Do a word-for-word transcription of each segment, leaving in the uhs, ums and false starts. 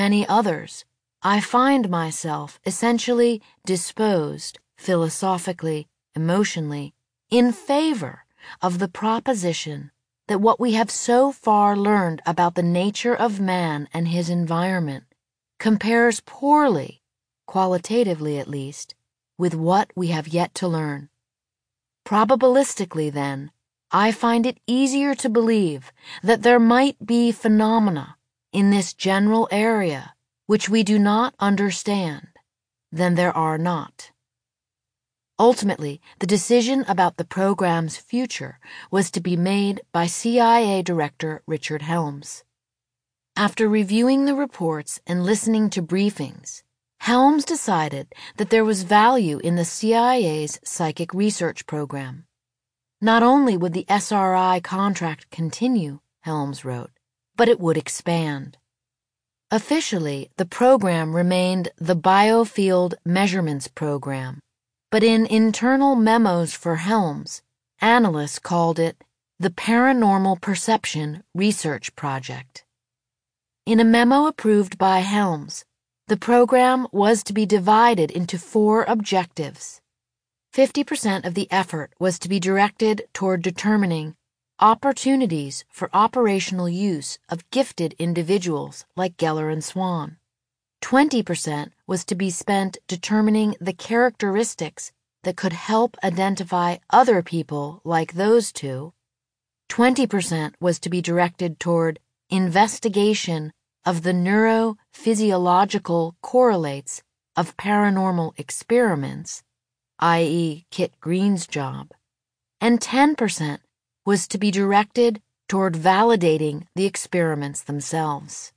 many others, I find myself essentially disposed, philosophically, emotionally, in favor of the proposition that what we have so far learned about the nature of man and his environment compares poorly, qualitatively at least, with what we have yet to learn. Probabilistically, then, I find it easier to believe that there might be phenomena in this general area which we do not understand than there are not. Ultimately, the decision about the program's future was to be made by C I A Director Richard Helms. After reviewing the reports and listening to briefings, Helms decided that there was value in the C I A's psychic research program. Not only would the S R I contract continue, Helms wrote, but it would expand. Officially, the program remained the Biofield Measurements Program, but in internal memos for Helms, analysts called it the Paranormal Perception Research Project. In a memo approved by Helms, the program was to be divided into four objectives. fifty percent of the effort was to be directed toward determining opportunities for operational use of gifted individuals like Geller and Swan. twenty percent was to be spent determining the characteristics that could help identify other people like those two. twenty percent was to be directed toward investigation of the neurophysiological correlates of paranormal experiments, that is Kit Green's job, and ten percent was to be directed toward validating the experiments themselves.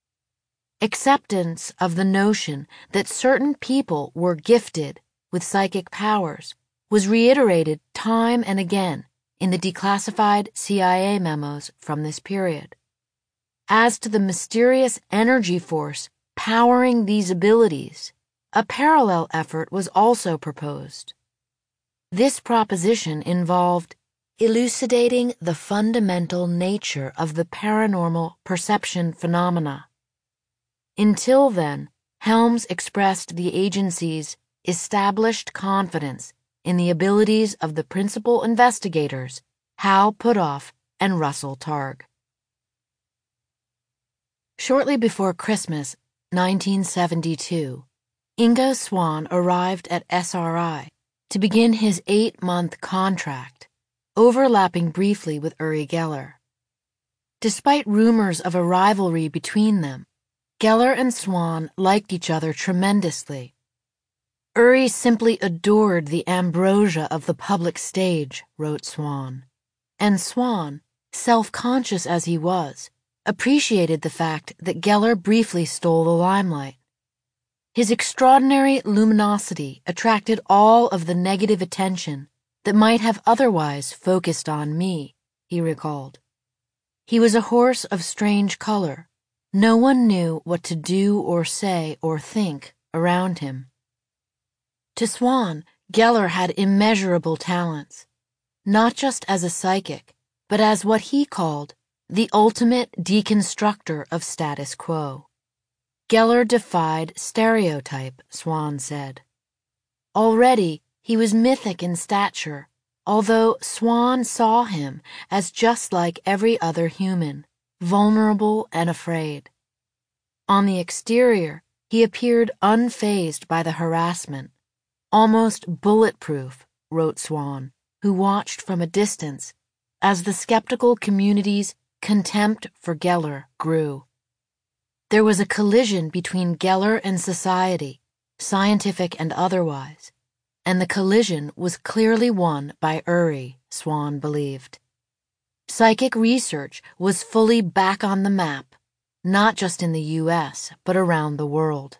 Acceptance of the notion that certain people were gifted with psychic powers was reiterated time and again in the declassified C I A memos from this period. As to the mysterious energy force powering these abilities, a parallel effort was also proposed. This proposition involved elucidating the fundamental nature of the paranormal perception phenomena. Until then, Helms expressed the agency's established confidence in the abilities of the principal investigators, Hal Puthoff and Russell Targ. Shortly before Christmas, nineteen seventy-two, Ingo Swann arrived at S R I to begin his eight-month contract, overlapping briefly with Uri Geller. Despite rumors of a rivalry between them, Geller and Swann liked each other tremendously. Uri simply adored the ambrosia of the public stage, wrote Swann, and Swann, self-conscious as he was, appreciated the fact that Geller briefly stole the limelight. His extraordinary luminosity attracted all of the negative attention that might have otherwise focused on me, he recalled. He was a horse of strange color. No one knew what to do or say or think around him. To Swann, Geller had immeasurable talents, not just as a psychic, but as what he called the ultimate deconstructor of status quo. Geller defied stereotype, Swann said. Already, he was mythic in stature, although Swann saw him as just like every other human, vulnerable and afraid. On the exterior, he appeared unfazed by the harassment, almost bulletproof, wrote Swann, who watched from a distance as the skeptical community's contempt for Geller grew. There was a collision between Geller and society, scientific and otherwise, and the collision was clearly won by Uri, Swann believed. Psychic research was fully back on the map, not just in the U S, but around the world.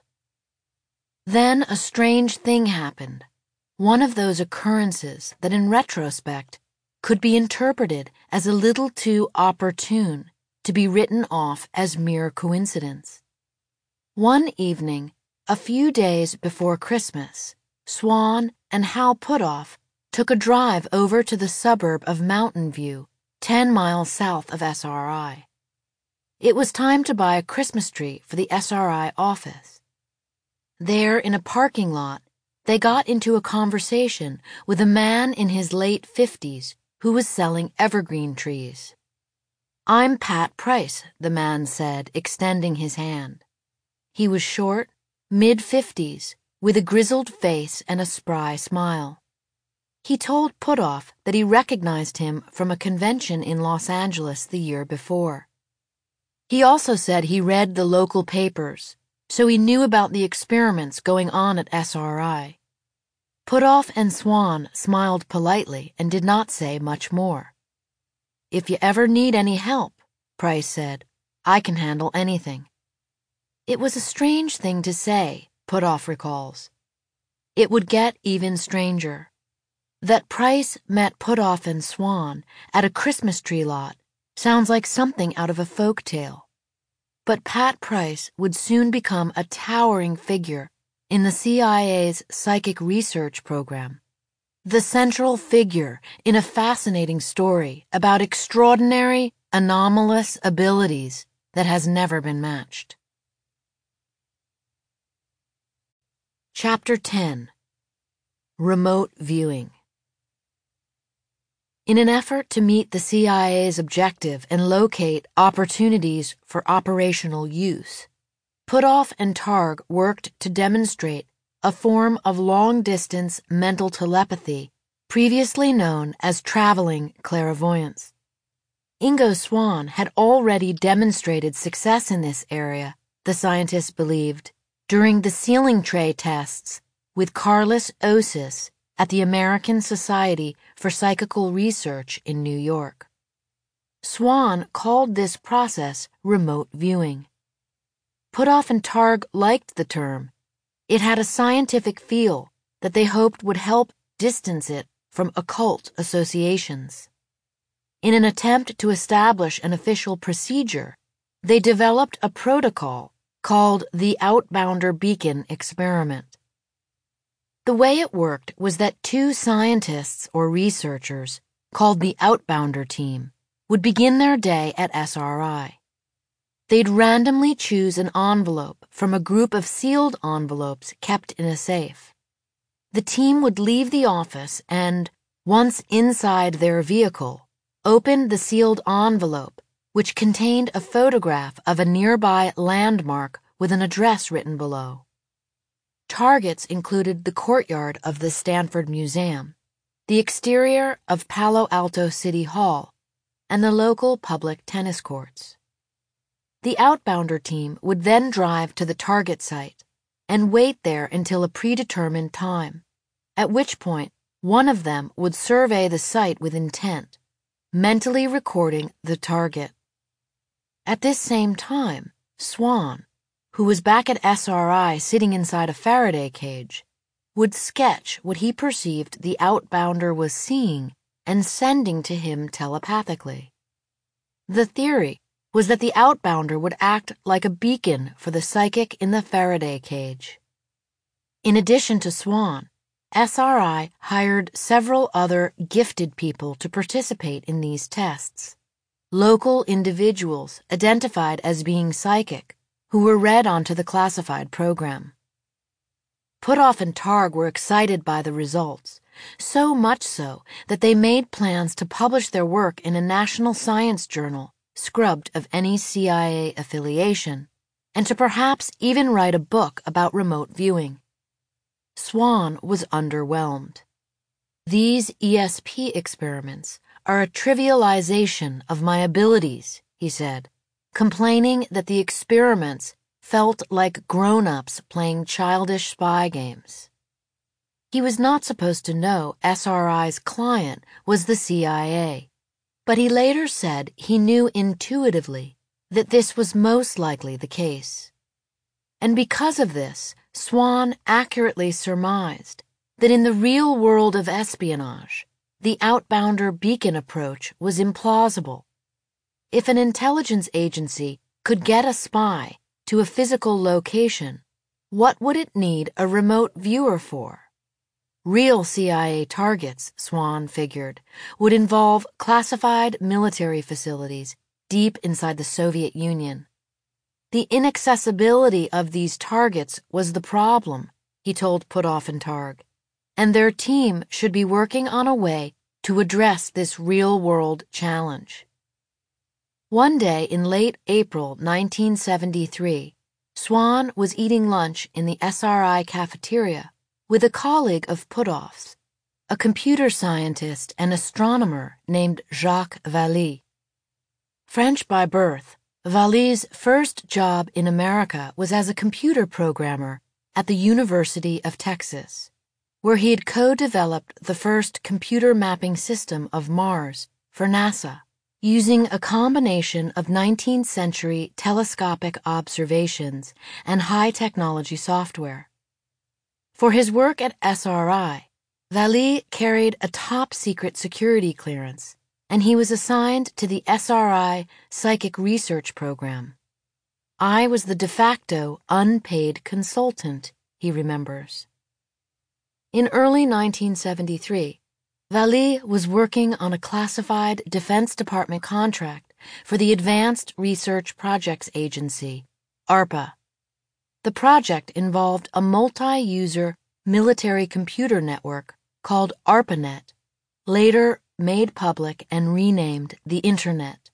Then a strange thing happened, one of those occurrences that in retrospect could be interpreted as a little too opportune to be written off as mere coincidence. One evening, a few days before Christmas, Swann and Hal Puthoff took a drive over to the suburb of Mountain View, ten miles south of S R I. It was time to buy a Christmas tree for the S R I office. There, in a parking lot, they got into a conversation with a man in his late fifties who was selling evergreen trees. "I'm Pat Price," the man said, extending his hand. He was short, mid-fifties, with a grizzled face and a spry smile. He told Puthoff that he recognized him from a convention in Los Angeles the year before. He also said he read the local papers, so he knew about the experiments going on at S R I. Puthoff and Swan smiled politely and did not say much more. "If you ever need any help," Price said, "I can handle anything." It was a strange thing to say, Puthoff recalls. It would get even stranger. That Price met Puthoff and Swan at a Christmas tree lot sounds like something out of a folk tale. But Pat Price would soon become a towering figure in the C I A's psychic research program, the central figure in a fascinating story about extraordinary, anomalous abilities that has never been matched. Chapter ten. Remote Viewing. In an effort to meet the C I A's objective and locate opportunities for operational use, Puthoff and Targ worked to demonstrate a form of long-distance mental telepathy previously known as traveling clairvoyance. Ingo Swann had already demonstrated success in this area, the scientists believed, during the ceiling tray tests with Carlos Osis at the American Society for Psychical Research in New York. Swann called this process remote viewing. Puthoff and Targ liked the term. It had a scientific feel that they hoped would help distance it from occult associations. In an attempt to establish an official procedure, they developed a protocol called the Outbounder Beacon Experiment. The way it worked was that two scientists or researchers, called the Outbounder team, would begin their day at S R I. They'd randomly choose an envelope from a group of sealed envelopes kept in a safe. The team would leave the office and, once inside their vehicle, open the sealed envelope, which contained a photograph of a nearby landmark with an address written below. Targets included the courtyard of the Stanford Museum, the exterior of Palo Alto City Hall, and the local public tennis courts. The Outbounder team would then drive to the target site and wait there until a predetermined time, at which point one of them would survey the site with intent, mentally recording the target. At this same time, Swann, who was back at S R I sitting inside a Faraday cage, would sketch what he perceived the Outbounder was seeing and sending to him telepathically. The theory was that the Outbounder would act like a beacon for the psychic in the Faraday cage. In addition to Swann, S R I hired several other gifted people to participate in these tests, local individuals identified as being psychic, who were read onto the classified program. Puthoff and Targ were excited by the results, so much so that they made plans to publish their work in a national science journal scrubbed of any C I A affiliation, and to perhaps even write a book about remote viewing. Swann was underwhelmed. "These E S P experiments are a trivialization of my abilities," he said, complaining that the experiments felt like grown-ups playing childish spy games. He was not supposed to know S R I's client was the C I A, but he later said he knew intuitively that this was most likely the case. And because of this, Swann accurately surmised that in the real world of espionage, the Outbounder beacon approach was implausible. If an intelligence agency could get a spy to a physical location, what would it need a remote viewer for? Real C I A targets, Swann figured, would involve classified military facilities deep inside the Soviet Union. The inaccessibility of these targets was the problem, he told Puthoff and Targ, and their team should be working on a way to address this real-world challenge. One day in late April nineteen seventy-three, Swan was eating lunch in the S R I cafeteria with a colleague of Puthoff's, a computer scientist and astronomer named Jacques Vallée. French by birth, Vallée's first job in America was as a computer programmer at the University of Texas, where he had co-developed the first computer mapping system of Mars for NASA, using a combination of nineteenth century telescopic observations and high-technology software. For his work at S R I, Vallée carried a top-secret security clearance, and he was assigned to the S R I Psychic Research Program. I was the de facto unpaid consultant, he remembers. In early nineteen seventy-three, Vallée was working on a classified Defense Department contract for the Advanced Research Projects Agency, ARPA. The project involved a multi-user military computer network called ARPANET, later made public and renamed the Internet.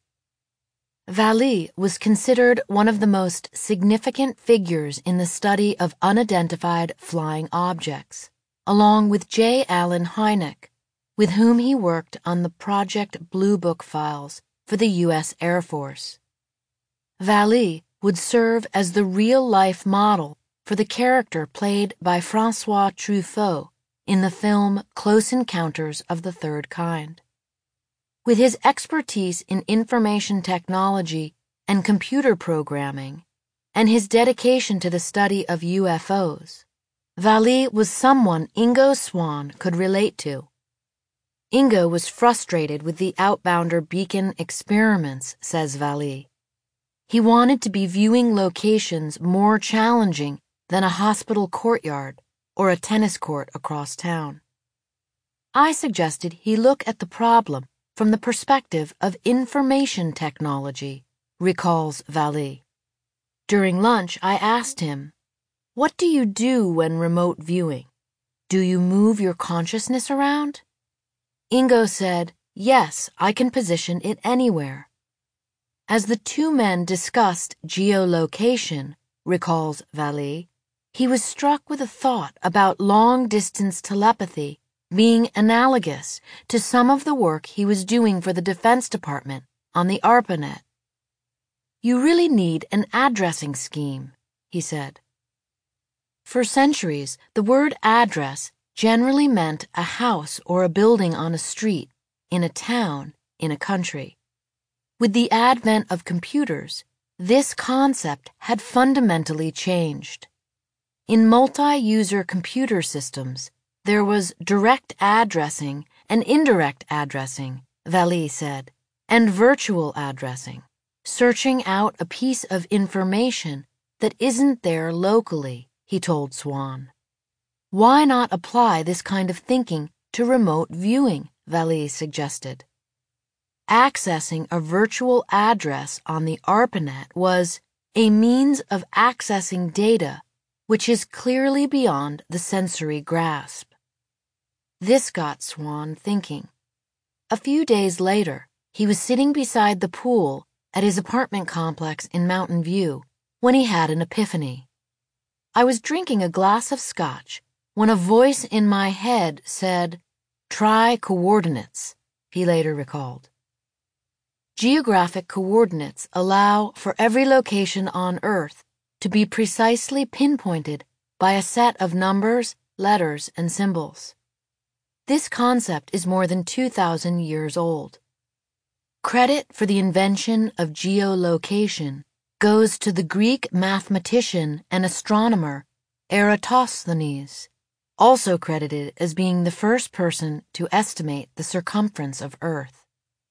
Vallée was considered one of the most significant figures in the study of unidentified flying objects, along with J. Allen Hynek, with whom he worked on the Project Blue Book files for the U S Air Force. Vallée would serve as the real-life model for the character played by François Truffaut in the film Close Encounters of the Third Kind. With his expertise in information technology and computer programming, and his dedication to the study of U F Os, Vallée was someone Ingo Swann could relate to. Ingo was frustrated with the outbounder beacon experiments, says Vallée. He wanted to be viewing locations more challenging than a hospital courtyard or a tennis court across town. I suggested he look at the problem from the perspective of information technology, recalls Vallée. During lunch, I asked him, "What do you do when remote viewing? Do you move your consciousness around?" Ingo said, "Yes, I can position it anywhere." As the two men discussed geolocation, recalls Vallée, he was struck with a thought about long-distance telepathy being analogous to some of the work he was doing for the Defense Department on the ARPANET. "You really need an addressing scheme," he said. For centuries, the word address generally meant a house or a building on a street, in a town, in a country. With the advent of computers, this concept had fundamentally changed. In multi-user computer systems, there was direct addressing and indirect addressing, Vallée said, and virtual addressing, searching out a piece of information that isn't there locally, he told Swann. Why not apply this kind of thinking to remote viewing, Vallée suggested. Accessing a virtual address on the ARPANET was a means of accessing data which is clearly beyond the sensory grasp. This got Swann thinking. A few days later, he was sitting beside the pool at his apartment complex in Mountain View when he had an epiphany. "I was drinking a glass of scotch when a voice in my head said, 'Try coordinates,'" he later recalled. Geographic coordinates allow for every location on Earth to be precisely pinpointed by a set of numbers, letters, and symbols. This concept is more than two thousand years old. Credit for the invention of geolocation goes to the Greek mathematician and astronomer Eratosthenes, also credited as being the first person to estimate the circumference of Earth.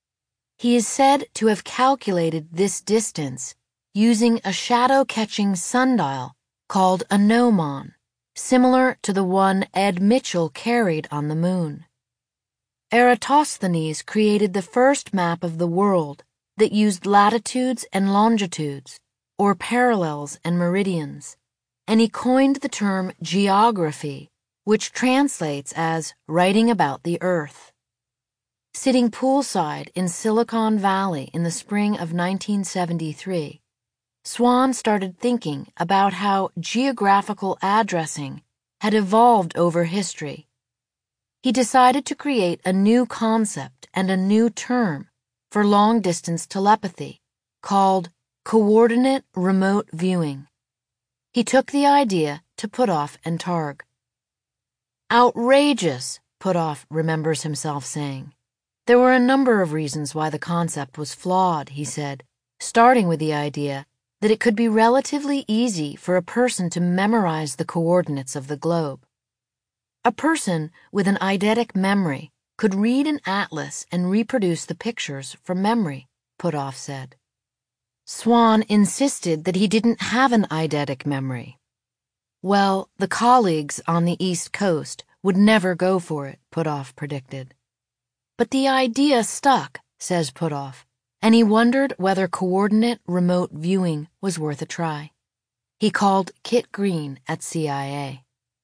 He is said to have calculated this distance using a shadow-catching sundial called a gnomon, similar to the one Ed Mitchell carried on the moon. Eratosthenes created the first map of the world that used latitudes and longitudes, or parallels and meridians, and he coined the term geography, which translates as writing about the Earth. Sitting poolside in Silicon Valley in the spring of nineteen seventy-three, Swan started thinking about how geographical addressing had evolved over history. He decided to create a new concept and a new term for long-distance telepathy called coordinate remote viewing. He took the idea to Puthoff and Targ. Outrageous, Puthoff remembers himself saying. There were a number of reasons why the concept was flawed, he said, starting with the idea that it could be relatively easy for a person to memorize the coordinates of the globe. A person with an eidetic memory could read an atlas and reproduce the pictures from memory, Puthoff said. Swan insisted that he didn't have an eidetic memory. Well, the colleagues on the East Coast would never go for it, Puthoff predicted. But the idea stuck, says Puthoff, and he wondered whether coordinate remote viewing was worth a try. He called Kit Green at C I A.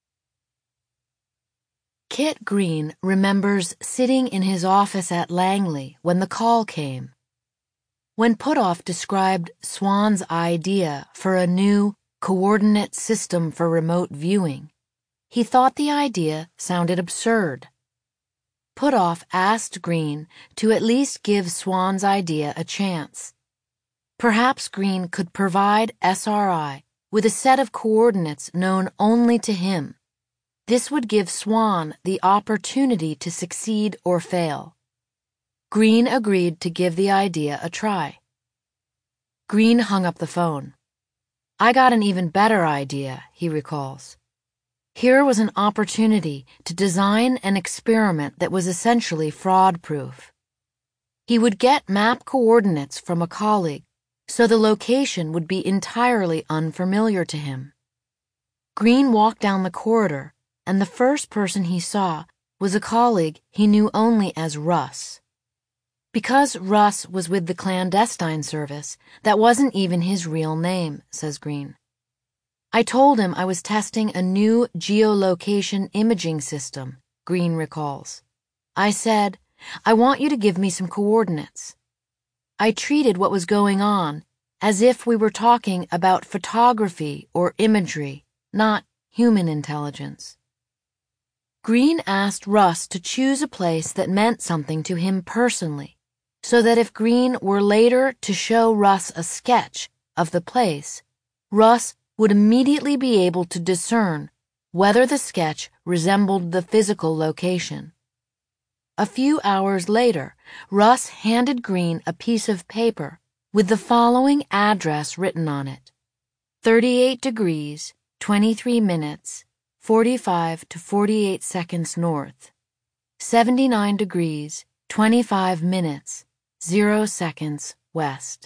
Kit Green remembers sitting in his office at Langley when the call came. When Puthoff described Swan's idea for a new coordinate system for remote viewing, he thought the idea sounded absurd. Puthoff asked Green to at least give Swan's idea a chance. Perhaps Green could provide S R I with a set of coordinates known only to him. This would give Swan the opportunity to succeed or fail. Green agreed to give the idea a try. Green hung up the phone. I got an even better idea, he recalls. Here was an opportunity to design an experiment that was essentially fraud-proof. He would get map coordinates from a colleague, so the location would be entirely unfamiliar to him. Green walked down the corridor, and the first person he saw was a colleague he knew only as Russ. Because Russ was with the clandestine service, that wasn't even his real name, says Green. I told him I was testing a new geolocation imaging system, Green recalls. I said, I want you to give me some coordinates. I treated what was going on as if we were talking about photography or imagery, not human intelligence. Green asked Russ to choose a place that meant something to him personally, so that if Green were later to show Russ a sketch of the place, Russ would immediately be able to discern whether the sketch resembled the physical location. A few hours later, Russ handed Green a piece of paper with the following address written on it: thirty-eight degrees, twenty-three minutes, forty-five to forty-eight seconds north, seventy-nine degrees, twenty-five minutes, zero seconds west.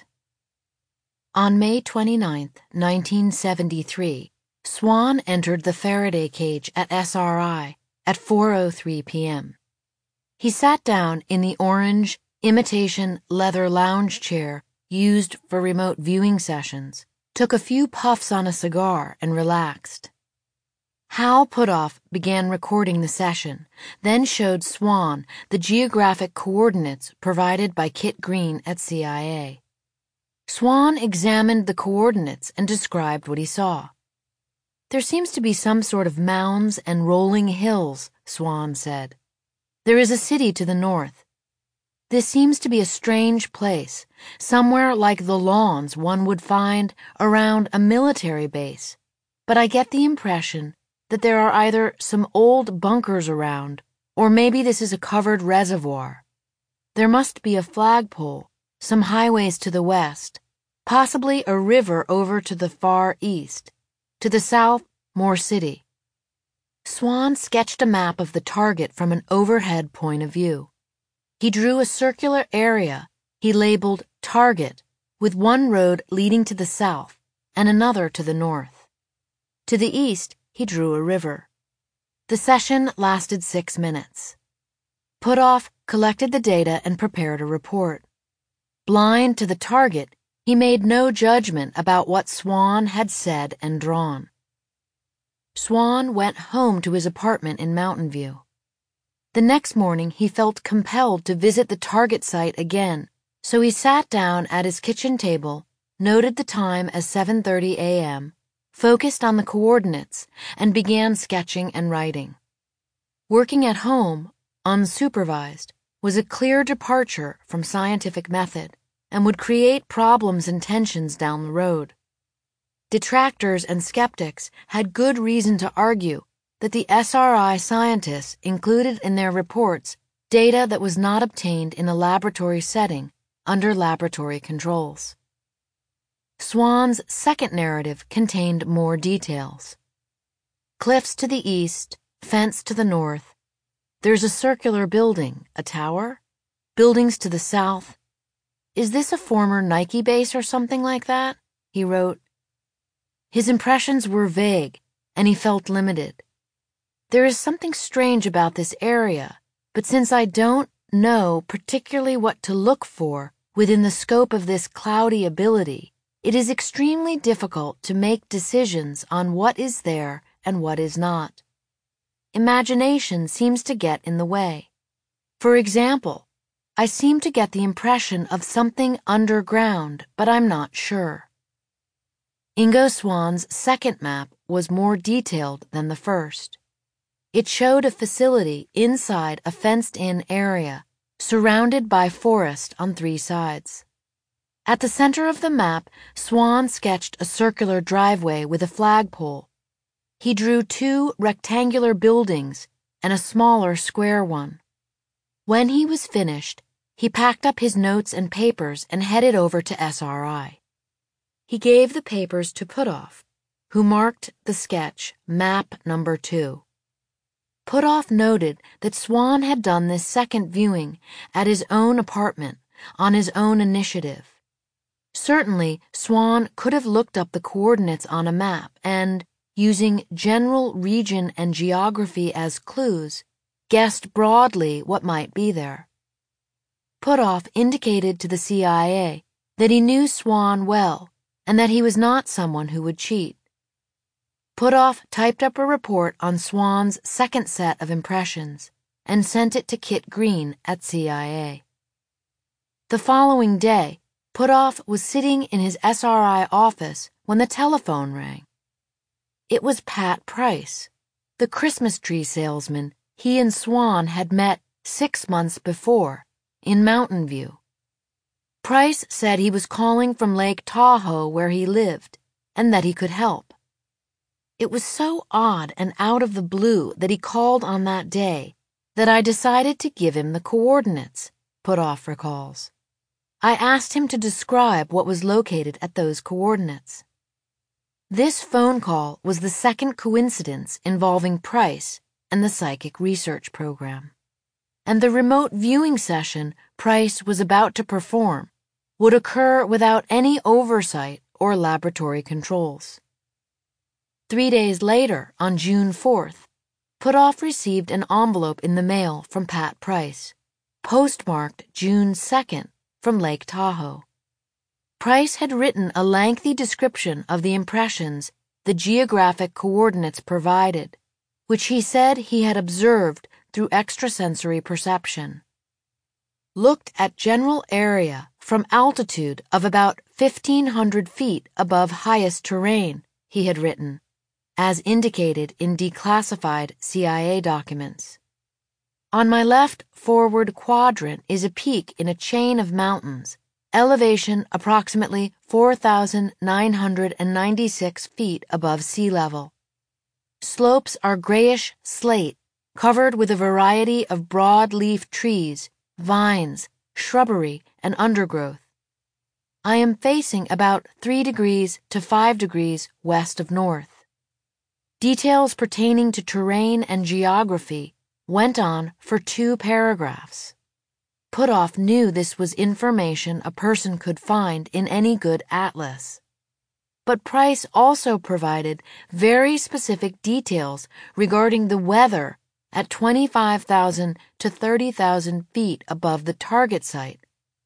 On May twenty-ninth, nineteen seventy-three, Swan entered the Faraday cage at S R I at four oh three p.m. He sat down in the orange, imitation leather lounge chair used for remote viewing sessions, took a few puffs on a cigar, and relaxed. Hal Puthoff began recording the session, then showed Swan the geographic coordinates provided by Kit Green at C I A. Swan examined the coordinates and described what he saw. There seems to be some sort of mounds and rolling hills, Swan said. There is a city to the north. This seems to be a strange place, somewhere like the lawns one would find around a military base, but I get the impression that there are either some old bunkers around, or maybe this is a covered reservoir. There must be a flagpole, some highways to the west, possibly a river over to the far east. To the south, more city. Swan sketched a map of the target from an overhead point of view. He drew a circular area he labeled Target, with one road leading to the south and another to the north. To the east, he drew a river. The session lasted six minutes. Puthoff collected the data and prepared a report. Blind to the target, he made no judgment about what Swan had said and drawn. Swan went home to his apartment in Mountain View. The next morning, he felt compelled to visit the target site again, so he sat down at his kitchen table, noted the time as seven thirty a m, focused on the coordinates, and began sketching and writing. Working at home, unsupervised, was a clear departure from scientific method and would create problems and tensions down the road. Detractors and skeptics had good reason to argue that the S R I scientists included in their reports data that was not obtained in a laboratory setting under laboratory controls. Swan's second narrative contained more details. Cliffs to the east, fence to the north. There's a circular building, a tower? Buildings to the south. Is this a former Nike base or something like that? He wrote. His impressions were vague, and he felt limited. There is something strange about this area, but since I don't know particularly what to look for within the scope of this cloudy ability, it is extremely difficult to make decisions on what is there and what is not. Imagination seems to get in the way. For example, I seem to get the impression of something underground, but I'm not sure. Ingo Swan's second map was more detailed than the first. It showed a facility inside a fenced-in area, surrounded by forest on three sides. At the center of the map, Swan sketched a circular driveway with a flagpole. He drew two rectangular buildings and a smaller square one. When he was finished, he packed up his notes and papers and headed over to S R I. He gave the papers to Puthoff, who marked the sketch map number two. Puthoff noted that Swan had done this second viewing at his own apartment on his own initiative. Certainly, Swan could have looked up the coordinates on a map and, using general region and geography as clues, guessed broadly what might be there. Puthoff indicated to the C I A that he knew Swan well and that he was not someone who would cheat. Puthoff typed up a report on Swan's second set of impressions and sent it to Kit Green at C I A. The following day, Puthoff was sitting in his S R I office when the telephone rang. It was Pat Price, the Christmas tree salesman he and Swan had met six months before in Mountain View. Price said he was calling from Lake Tahoe where he lived and that he could help. It was so odd and out of the blue that he called on that day that I decided to give him the coordinates, Puthoff recalls. I asked him to describe what was located at those coordinates. This phone call was the second coincidence involving Price and the psychic research program. And the remote viewing session Price was about to perform would occur without any oversight or laboratory controls. Three days later, on June fourth, Puthoff received an envelope in the mail from Pat Price, postmarked June second, from Lake Tahoe. Price had written a lengthy description of the impressions the geographic coordinates provided, which he said he had observed through extrasensory perception. Looked at general area from altitude of about fifteen hundred feet above highest terrain, he had written, as indicated in declassified C I A documents. On my left forward quadrant is a peak in a chain of mountains, elevation approximately four thousand nine hundred ninety-six feet above sea level. Slopes are grayish slate, covered with a variety of broadleaf trees, vines, shrubbery, and undergrowth. I am facing about three degrees to five degrees west of north. Details pertaining to terrain and geography went on for two paragraphs. Puthoff knew this was information a person could find in any good atlas. But Price also provided very specific details regarding the weather at twenty-five thousand to thirty thousand feet above the target site,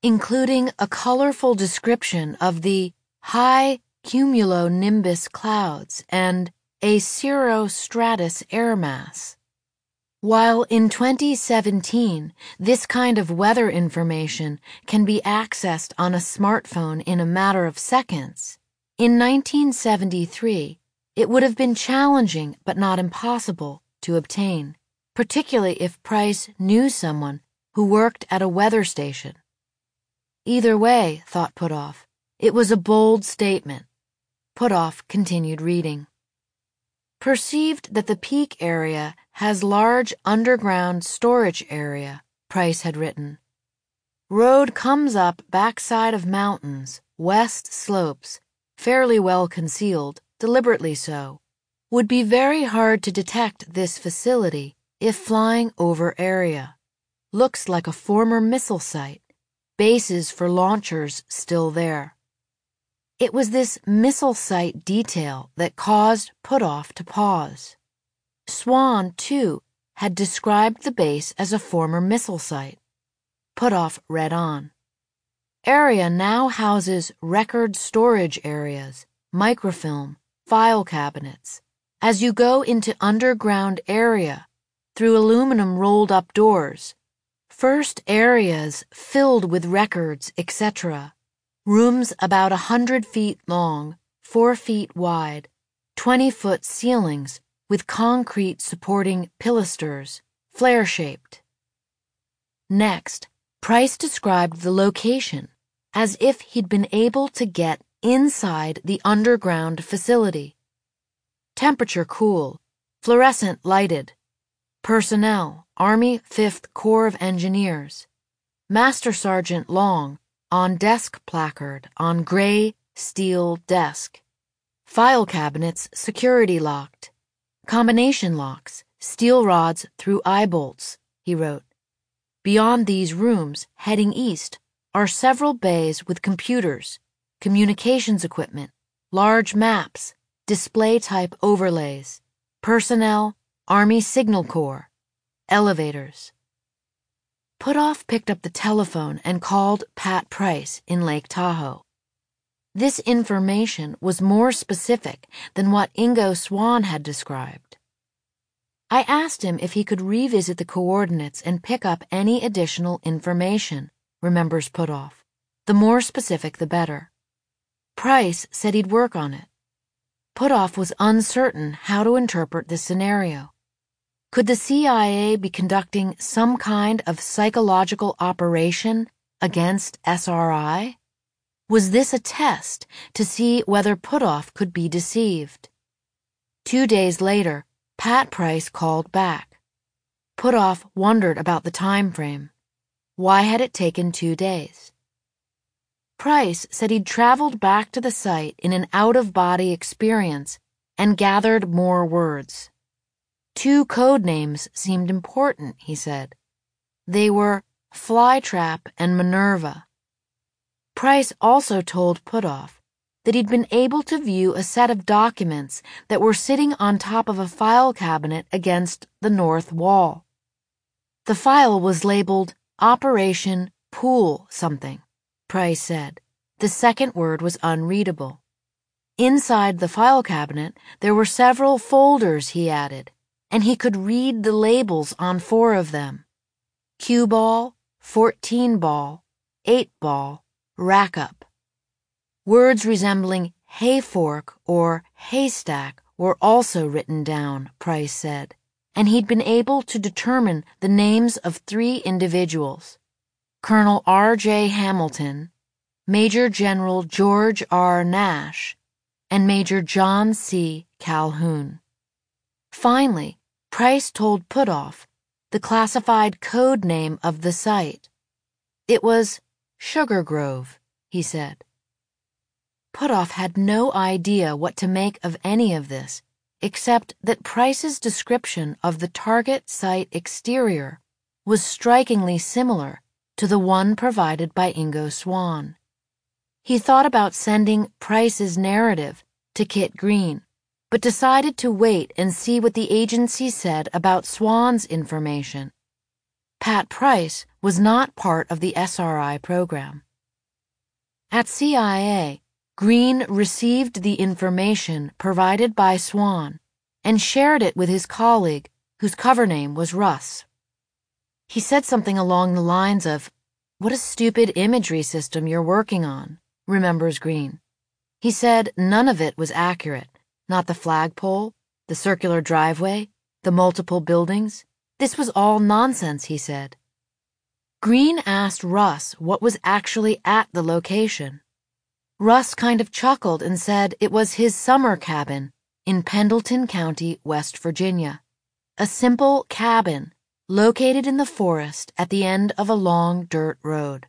including a colorful description of the high cumulonimbus clouds and a cirrostratus air mass. While in twenty seventeen, this kind of weather information can be accessed on a smartphone in a matter of seconds, in nineteen seventy-three, it would have been challenging but not impossible to obtain, particularly if Price knew someone who worked at a weather station. Either way, thought Puthoff, it was a bold statement. Puthoff continued reading. Perceived that the peak area has large underground storage area, Price had written. Road comes up backside of mountains, west slopes, fairly well concealed, deliberately so. Would be very hard to detect this facility if flying over area. Looks like a former missile site. Bases for launchers still there. It was this missile site detail that caused Puthoff to pause. Swan, too, had described the base as a former missile site. Puthoff read on. Area now houses record storage areas, microfilm, file cabinets. As you go into underground area, through aluminum rolled-up doors, first areas filled with records, et cetera. Rooms about a hundred feet long, four feet wide, twenty-foot ceilings with concrete supporting pilasters, flare-shaped. Next, Price described the location as if he'd been able to get inside the underground facility. Temperature cool, fluorescent lighted. Personnel, Army fifth Corps of Engineers. Master Sergeant Long, on desk placard on gray steel desk. File cabinets security locked. Combination locks, steel rods through eye bolts, he wrote. Beyond these rooms, heading east, are several bays with computers, communications equipment, large maps, display-type overlays, personnel, Army Signal Corps, elevators. Puthoff picked up the telephone and called Pat Price in Lake Tahoe. This information was more specific than what Ingo Swann had described. I asked him if he could revisit the coordinates and pick up any additional information, remembers Puthoff. The more specific, the better. Price said he'd work on it. Puthoff was uncertain how to interpret this scenario. Could the C I A be conducting some kind of psychological operation against S R I? Was this a test to see whether Puthoff could be deceived? Two days later, Pat Price called back. Puthoff wondered about the time frame. Why had it taken two days? Price said he'd traveled back to the site in an out-of-body experience and gathered more words. Two code names seemed important, he said. They were Flytrap and Minerva. Price also told Puthoff that he'd been able to view a set of documents that were sitting on top of a file cabinet against the north wall. The file was labeled Operation Pool something, Price said. The second word was unreadable. Inside the file cabinet, there were several folders, he added, and he could read the labels on four of them. Cue ball, fourteen ball, eight ball, rack up. Words resembling hayfork or haystack were also written down, Price said, and he'd been able to determine the names of three individuals, Colonel R J Hamilton, Major General George R Nash, and Major John C. Calhoun. Finally, Price told Puthoff the classified code name of the site. It was Sugar Grove, he said. Puthoff had no idea what to make of any of this, except that Price's description of the target site exterior was strikingly similar to the one provided by Ingo Swann. He thought about sending Price's narrative to Kit Green, but decided to wait and see what the agency said about Swann's information. Pat Price was not part of the S R I program. At C I A, Green received the information provided by Swan and shared it with his colleague, whose cover name was Russ. He said something along the lines of, "What a stupid imagery system you're working on," remembers Green. He said none of it was accurate, not the flagpole, the circular driveway, the multiple buildings. This was all nonsense, he said. Green asked Russ what was actually at the location. Russ kind of chuckled and said it was his summer cabin in Pendleton County, West Virginia. A simple cabin located in the forest at the end of a long dirt road.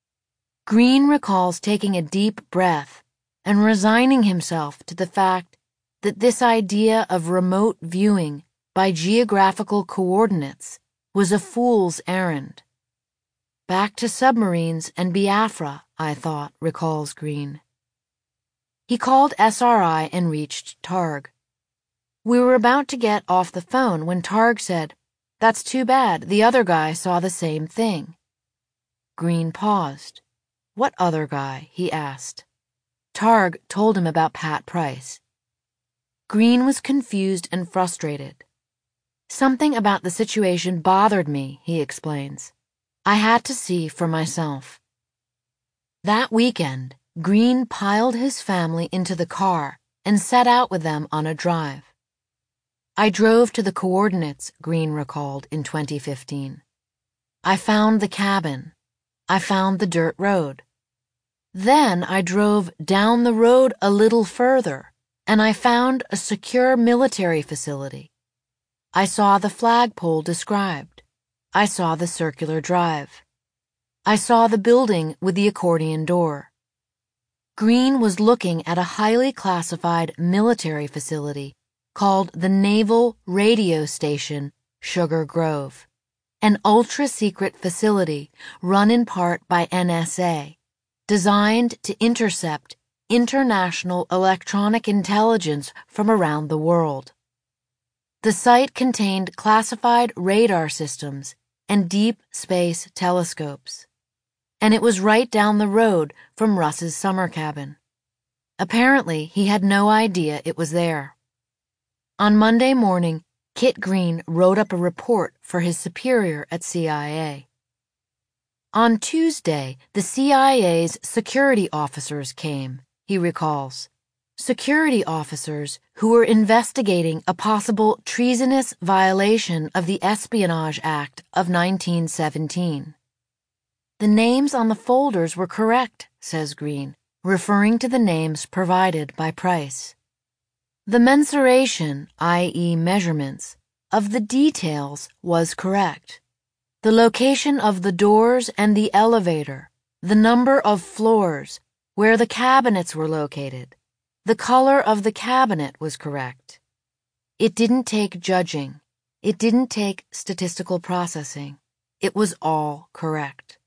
Green recalls taking a deep breath and resigning himself to the fact that this idea of remote viewing by geographical coordinates was a fool's errand. Back to submarines and Biafra, I thought, recalls Green. He called S R I and reached Targ. We were about to get off the phone when Targ said, "That's too bad, the other guy saw the same thing." Green paused. "What other guy?" he asked. Targ told him about Pat Price. Green was confused and frustrated. "Something about the situation bothered me," he explains. "I had to see for myself." That weekend, Green piled his family into the car and set out with them on a drive. "I drove to the coordinates," Green recalled in twenty fifteen. "I found the cabin. I found the dirt road. Then I drove down the road a little further, and I found a secure military facility. I saw the flagpole described. I saw the circular drive. I saw the building with the accordion door." Green was looking at a highly classified military facility called the Naval Radio Station, Sugar Grove, an ultra-secret facility run in part by N S A, designed to intercept international electronic intelligence from around the world. The site contained classified radar systems and deep space telescopes, and it was right down the road from Russ's summer cabin. Apparently, he had no idea it was there. On Monday morning, Kit Green wrote up a report for his superior at C I A. On Tuesday, the C I A's security officers came, he recalls. Security officers who were investigating a possible treasonous violation of the Espionage Act of nineteen seventeen. "The names on the folders were correct," says Green, referring to the names provided by Price. "The mensuration, that is measurements, of the details was correct. The location of the doors and the elevator, the number of floors, where the cabinets were located, the color of the cabinet was correct. It didn't take judging. It didn't take statistical processing. It was all correct."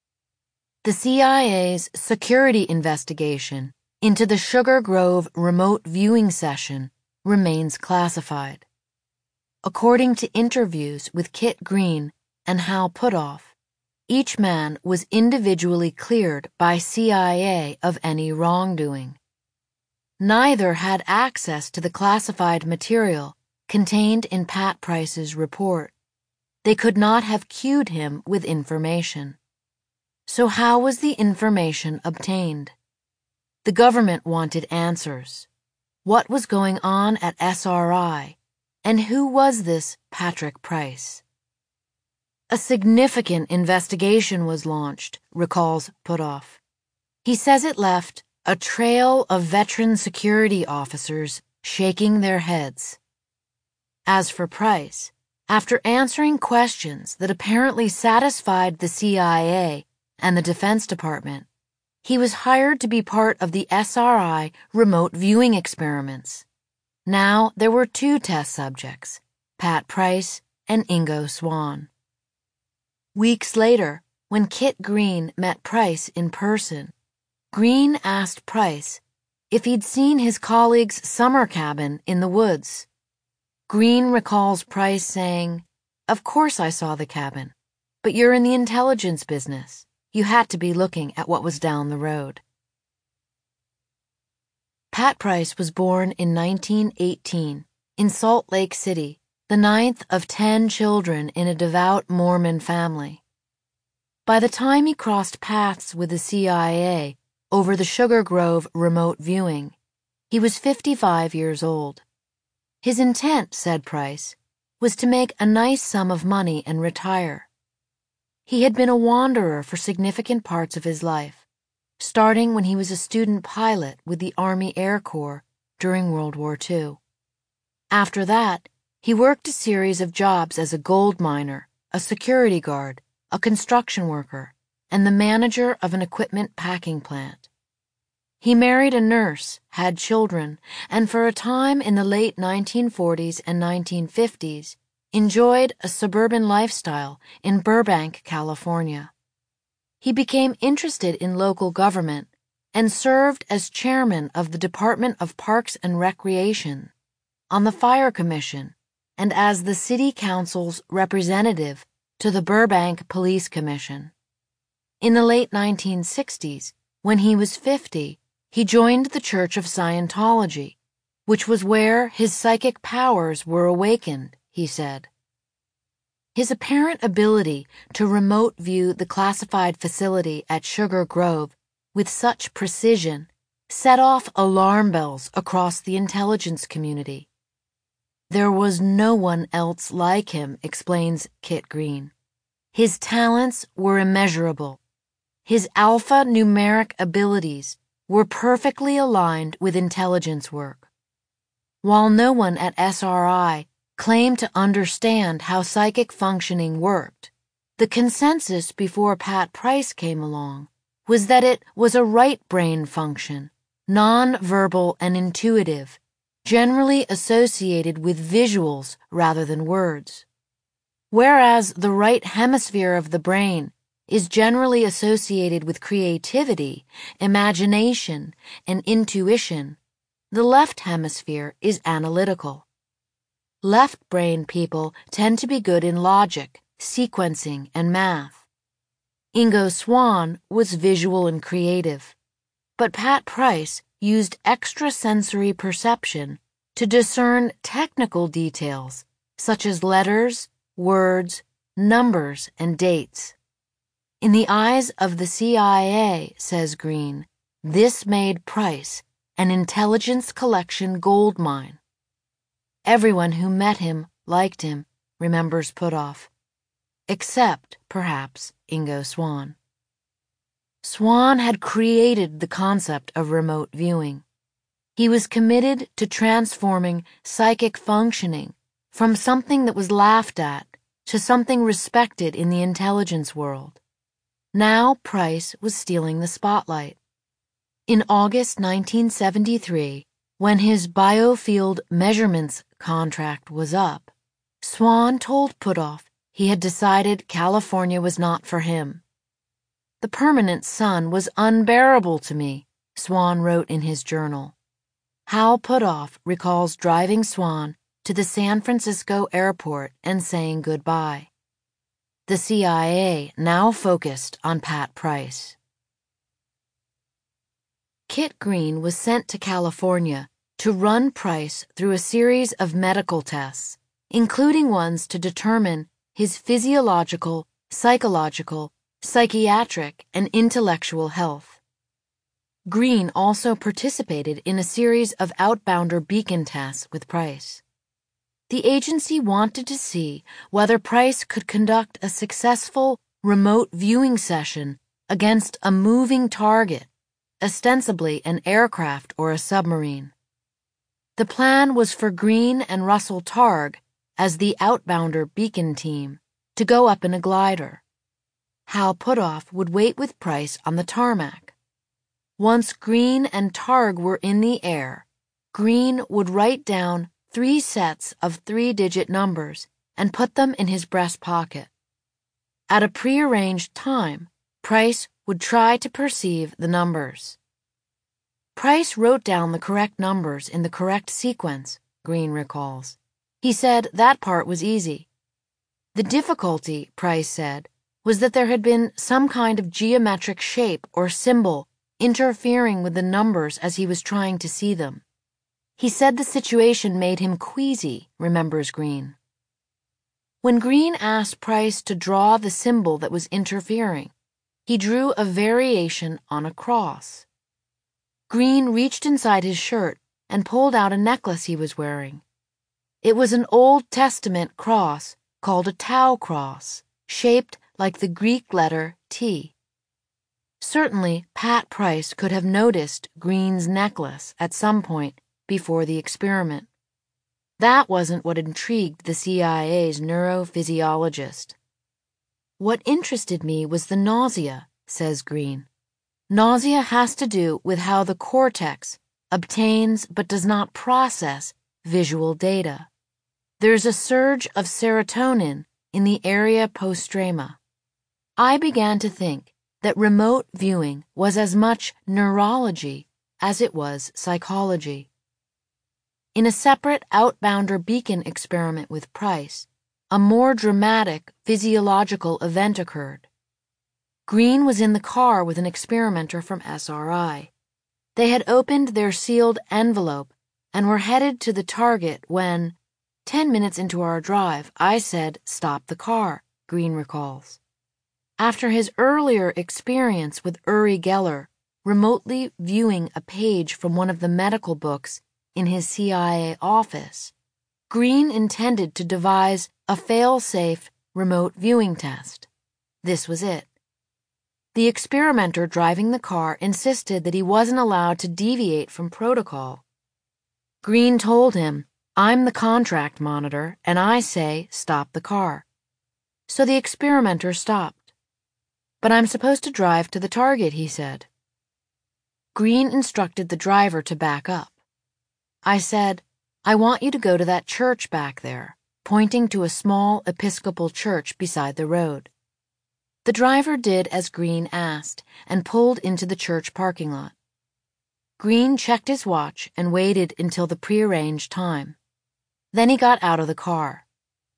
The C I A's security investigation into the Sugar Grove remote viewing session remains classified. According to interviews with Kit Green and Hal Puthoff, each man was individually cleared by C I A of any wrongdoing. Neither had access to the classified material contained in Pat Price's report. They could not have cued him with information. So how was the information obtained? The government wanted answers. What was going on at S R I, and who was this Patrick Price? A significant investigation was launched, recalls Puthoff. He says it left a trail of veteran security officers shaking their heads. As for Price, after answering questions that apparently satisfied the C I A and the Defense Department, he was hired to be part of the S R I remote viewing experiments. Now there were two test subjects, Pat Price and Ingo Swann. Weeks later, when Kit Green met Price in person, Green asked Price if he'd seen his colleague's summer cabin in the woods. Green recalls Price saying, "Of course I saw the cabin. But you're in the intelligence business. You had to be looking at what was down the road. Pat Price was born in nineteen eighteen in Salt Lake City, the ninth of ten children in a devout Mormon family. By the time he crossed paths with the C I A over the Sugar Grove remote viewing, he was fifty-five years old. His intent, said Price, was to make a nice sum of money and retire. He had been a wanderer for significant parts of his life, starting when he was a student pilot with the Army Air Corps during World War Two. After that, he worked a series of jobs as a gold miner, a security guard, a construction worker, and the manager of an equipment packing plant. He married a nurse, had children, and for a time in the late nineteen forties and nineteen fifties, enjoyed a suburban lifestyle in Burbank, California. He became interested in local government and served as chairman of the Department of Parks and Recreation, on the Fire Commission, and as the City Council's representative to the Burbank Police Commission. In the late nineteen sixties, when he was fifty, he joined the Church of Scientology, which was where his psychic powers were awakened, he said. His apparent ability to remote view the classified facility at Sugar Grove with such precision set off alarm bells across the intelligence community. There was no one else like him, explains Kit Green. His talents were immeasurable. His alpha-numeric abilities were perfectly aligned with intelligence work. While no one at S R I claimed to understand how psychic functioning worked, the consensus before Pat Price came along was that it was a right brain function, non-verbal and intuitive, generally associated with visuals rather than words. Whereas the right hemisphere of the brain is generally associated with creativity, imagination, and intuition, the left hemisphere is analytical. Left brain people tend to be good in logic, sequencing, and math. Ingo Swann was visual and creative, but Pat Price used extrasensory perception to discern technical details such as letters, words, numbers, and dates. In the eyes of the C I A, says Green, this made Price an intelligence collection goldmine. Everyone who met him liked him, remembers Puthoff, except, perhaps, Ingo Swann. Swann had created the concept of remote viewing. He was committed to transforming psychic functioning from something that was laughed at to something respected in the intelligence world. Now Price was stealing the spotlight. In August nineteen seventy-three, when his biofield measurements contract was up, Swann told Puthoff he had decided California was not for him. The permanent sun was unbearable to me, Swann wrote in his journal. Hal Puthoff recalls driving Swann to the San Francisco airport and saying goodbye. The C I A now focused on Pat Price. Kit Green was sent to California to run Price through a series of medical tests, including ones to determine his physiological, psychological, psychiatric, and intellectual health. Green also participated in a series of outbounder beacon tests with Price. The agency wanted to see whether Price could conduct a successful remote viewing session against a moving target, ostensibly an aircraft or a submarine. The plan was for Green and Russell Targ, as the outbounder beacon team, to go up in a glider. Hal Puthoff would wait with Price on the tarmac. Once Green and Targ were in the air, Green would write down three sets of three-digit numbers and put them in his breast pocket. At a prearranged time, Price would try to perceive the numbers. Price wrote down the correct numbers in the correct sequence, Green recalls. He said that part was easy. The difficulty, Price said, was that there had been some kind of geometric shape or symbol interfering with the numbers as he was trying to see them. He said the situation made him queasy, remembers Green. When Green asked Price to draw the symbol that was interfering, he drew a variation on a cross. Green reached inside his shirt and pulled out a necklace he was wearing. It was an Old Testament cross called a Tau cross, shaped like the Greek letter T. Certainly, Pat Price could have noticed Green's necklace at some point before the experiment. That wasn't what intrigued the C I A's neurophysiologist. What interested me was the nausea, says Green. Nausea has to do with how the cortex obtains but does not process visual data. There's a surge of serotonin in the area postrema. I began to think that remote viewing was as much neurology as it was psychology. In a separate Outbounder Beacon experiment with Price, a more dramatic physiological event occurred. Green was in the car with an experimenter from S R I. They had opened their sealed envelope and were headed to the target when, ten minutes into our drive, I said, "Stop the car," Green recalls. After his earlier experience with Uri Geller, remotely viewing a page from one of the medical books in his C I A office, Green intended to devise a fail-safe remote viewing test. This was it. The experimenter driving the car insisted that he wasn't allowed to deviate from protocol. Green told him, "I'm the contract monitor, and I say stop the car." So the experimenter stopped. "But I'm supposed to drive to the target," he said. Green instructed the driver to back up. I said, "I want you to go to that church back there," pointing to a small Episcopal church beside the road. The driver did as Green asked and pulled into the church parking lot. Green checked his watch and waited until the prearranged time. Then he got out of the car.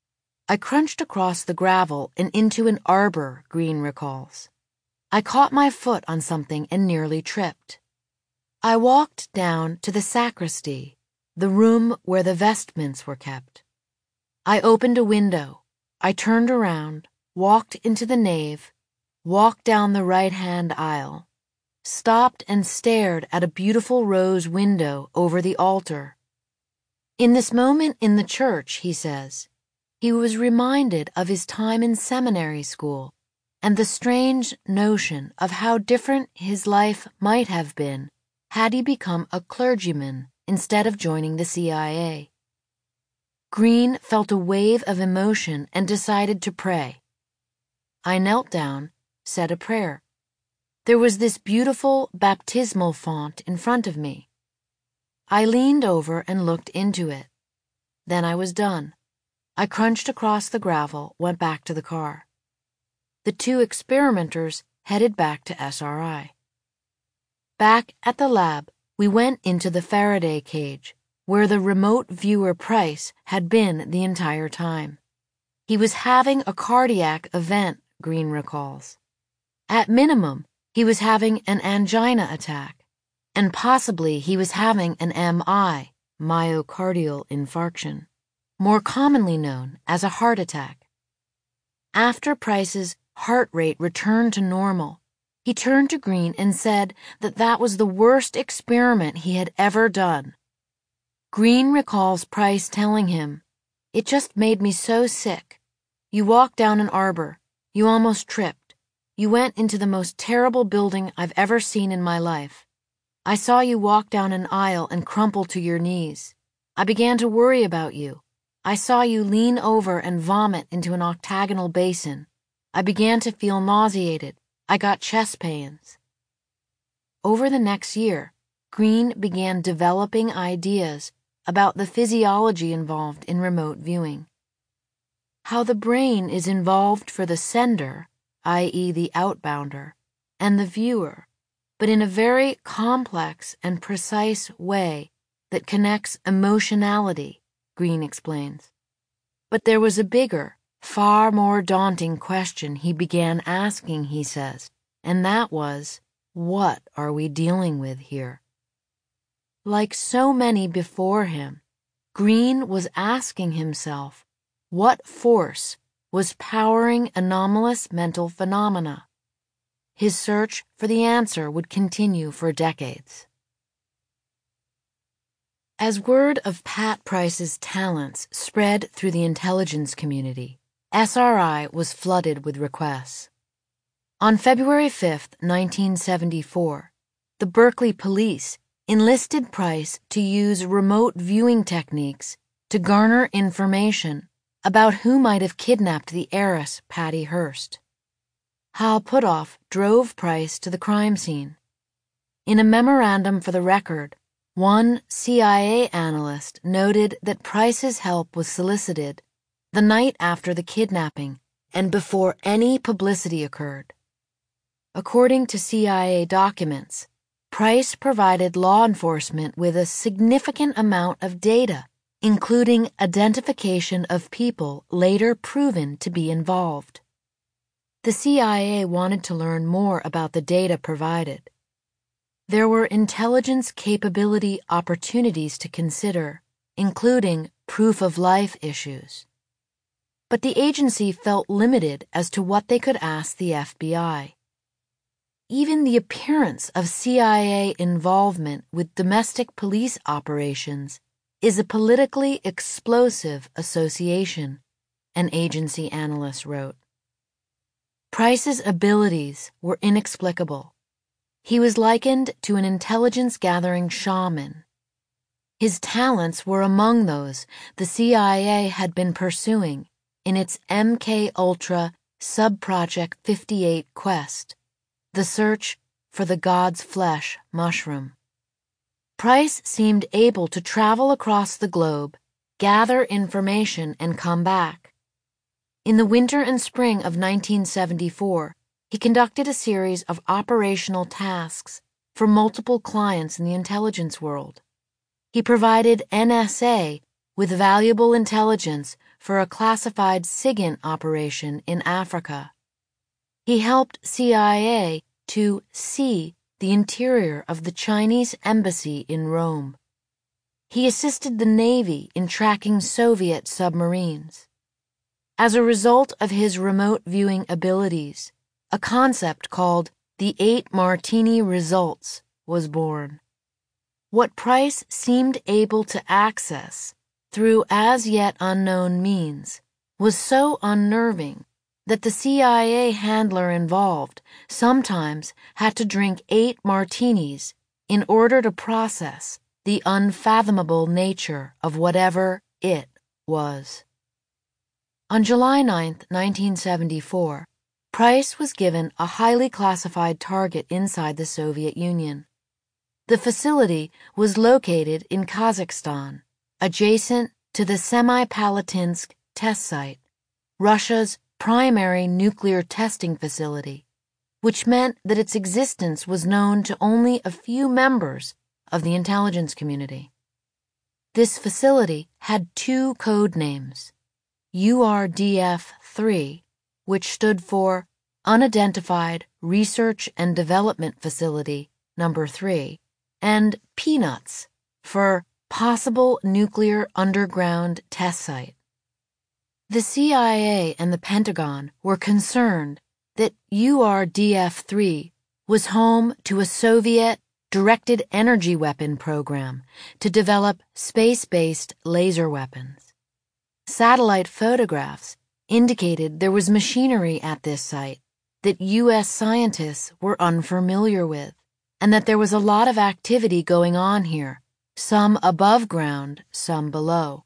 I crunched across the gravel and into an arbor, Green recalls. I caught my foot on something and nearly tripped. I walked down to the sacristy, the room where the vestments were kept. I opened a window. I turned around, walked into the nave, walked down the right-hand aisle, stopped and stared at a beautiful rose window over the altar. In this moment in the church, he says, he was reminded of his time in seminary school and the strange notion of how different his life might have been had he become a clergyman instead of joining the C I A. Green felt a wave of emotion and decided to pray. I knelt down, said a prayer. There was this beautiful baptismal font in front of me. I leaned over and looked into it. Then I was done. I crunched across the gravel, went back to the car. The two experimenters headed back to S R I. Back at the lab, we went into the Faraday cage, where the remote viewer Price had been the entire time. He was having a cardiac event, Green recalls. At minimum, he was having an angina attack, and possibly he was having an M I, myocardial infarction, more commonly known as a heart attack. After Price's heart rate returned to normal, he turned to Green and said that that was the worst experiment he had ever done. Green recalls Price telling him, "It just made me so sick. You walked down an arbor. You almost tripped. You went into the most terrible building I've ever seen in my life. I saw you walk down an aisle and crumple to your knees. I began to worry about you. I saw you lean over and vomit into an octagonal basin. I began to feel nauseated. I got chest pains." Over the next year, Green began developing ideas about the physiology involved in remote viewing. How the brain is involved for the sender, that is the outbounder, and the viewer, but in a very complex and precise way that connects emotionality, Green explains. But there was a bigger, far more daunting question he began asking, he says, and that was, what are we dealing with here? Like so many before him, Green was asking himself what force was powering anomalous mental phenomena. His search for the answer would continue for decades. As word of Pat Price's talents spread through the intelligence community, S R I was flooded with requests. On February fifth, nineteen seventy-four, the Berkeley police enlisted Price to use remote viewing techniques to garner information about who might have kidnapped the heiress Patty Hearst. Hal Puthoff drove Price to the crime scene. In a memorandum for the record, one C I A analyst noted that Price's help was solicited the night after the kidnapping and before any publicity occurred. According to C I A documents, Price provided law enforcement with a significant amount of data, including identification of people later proven to be involved. The C I A wanted to learn more about the data provided. There were intelligence capability opportunities to consider, including proof-of-life issues. But the agency felt limited as to what they could ask the F B I. Even the appearance of C I A involvement with domestic police operations is a politically explosive association, an agency analyst wrote. Price's abilities were inexplicable. He was likened to an intelligence-gathering shaman. His talents were among those the C I A had been pursuing in its M K Ultra Subproject fifty-eight quest, the search for the God's flesh mushroom. Price seemed able to travel across the globe, gather information, and come back. In the winter and spring of nineteen seventy-four, he conducted a series of operational tasks for multiple clients in the intelligence world. He provided N S A with valuable intelligence for a classified SIGINT operation in Africa. He helped C I A to see the interior of the Chinese embassy in Rome. He assisted the Navy in tracking Soviet submarines. As a result of his remote viewing abilities, a concept called the Eight Martini Results was born. What Price seemed able to access through as yet unknown means was so unnerving that the C I A handler involved sometimes had to drink eight martinis in order to process the unfathomable nature of whatever it was. On July ninth, nineteen seventy-four, Price was given a highly classified target inside the Soviet Union. The facility was located in Kazakhstan, adjacent to the Semipalatinsk test site, Russia's primary nuclear testing facility, which meant that its existence was known to only a few members of the intelligence community. This facility had two code names, U R D F three, which stood for Unidentified Research and Development Facility Number three, and Peanuts for Possible Nuclear Underground Test Site. The C I A and the Pentagon were concerned that U R D F three was home to a Soviet directed energy weapon program to develop space-based laser weapons. Satellite photographs indicated there was machinery at this site that U S scientists were unfamiliar with, and that there was a lot of activity going on here, some above ground, some below.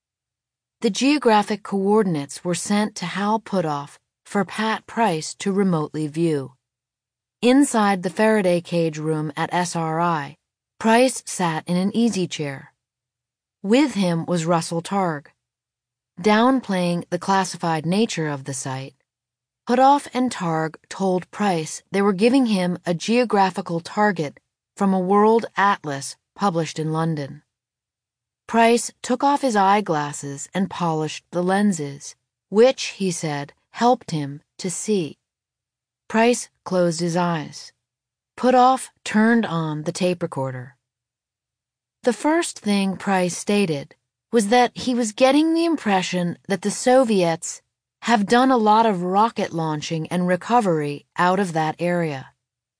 The geographic coordinates were sent to Hal Puthoff for Pat Price to remotely view. Inside the Faraday cage room at S R I, Price sat in an easy chair. With him was Russell Targ. Downplaying the classified nature of the site, Puthoff and Targ told Price they were giving him a geographical target from a world atlas published in London. Price took off his eyeglasses and polished the lenses, which, he said, helped him to see. Price closed his eyes. Puthoff turned on the tape recorder. The first thing Price stated was that he was getting the impression that the Soviets have done a lot of rocket launching and recovery out of that area.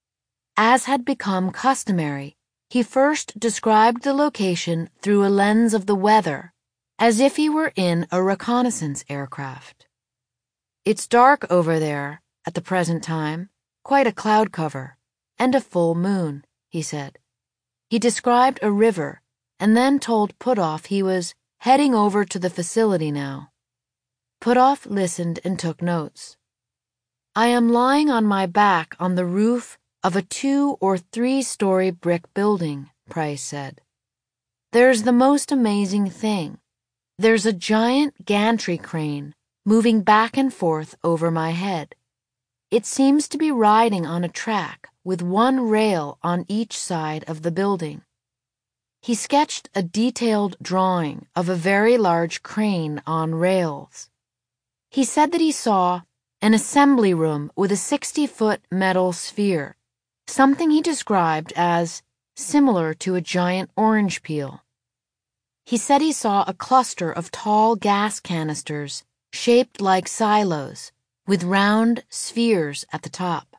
As had become customary, he first described the location through a lens of the weather, as if he were in a reconnaissance aircraft. "It's dark over there at the present time, quite a cloud cover, and a full moon," he said. He described a river and then told Puthoff he was heading over to the facility now. Puthoff listened and took notes. "I am lying on my back on the roof of a two- or three-story brick building," Price said. "There's the most amazing thing. There's a giant gantry crane moving back and forth over my head. It seems to be riding on a track with one rail on each side of the building." He sketched a detailed drawing of a very large crane on rails. He said that he saw an assembly room with a sixty-foot metal sphere, something he described as similar to a giant orange peel. He said he saw a cluster of tall gas canisters shaped like silos, with round spheres at the top.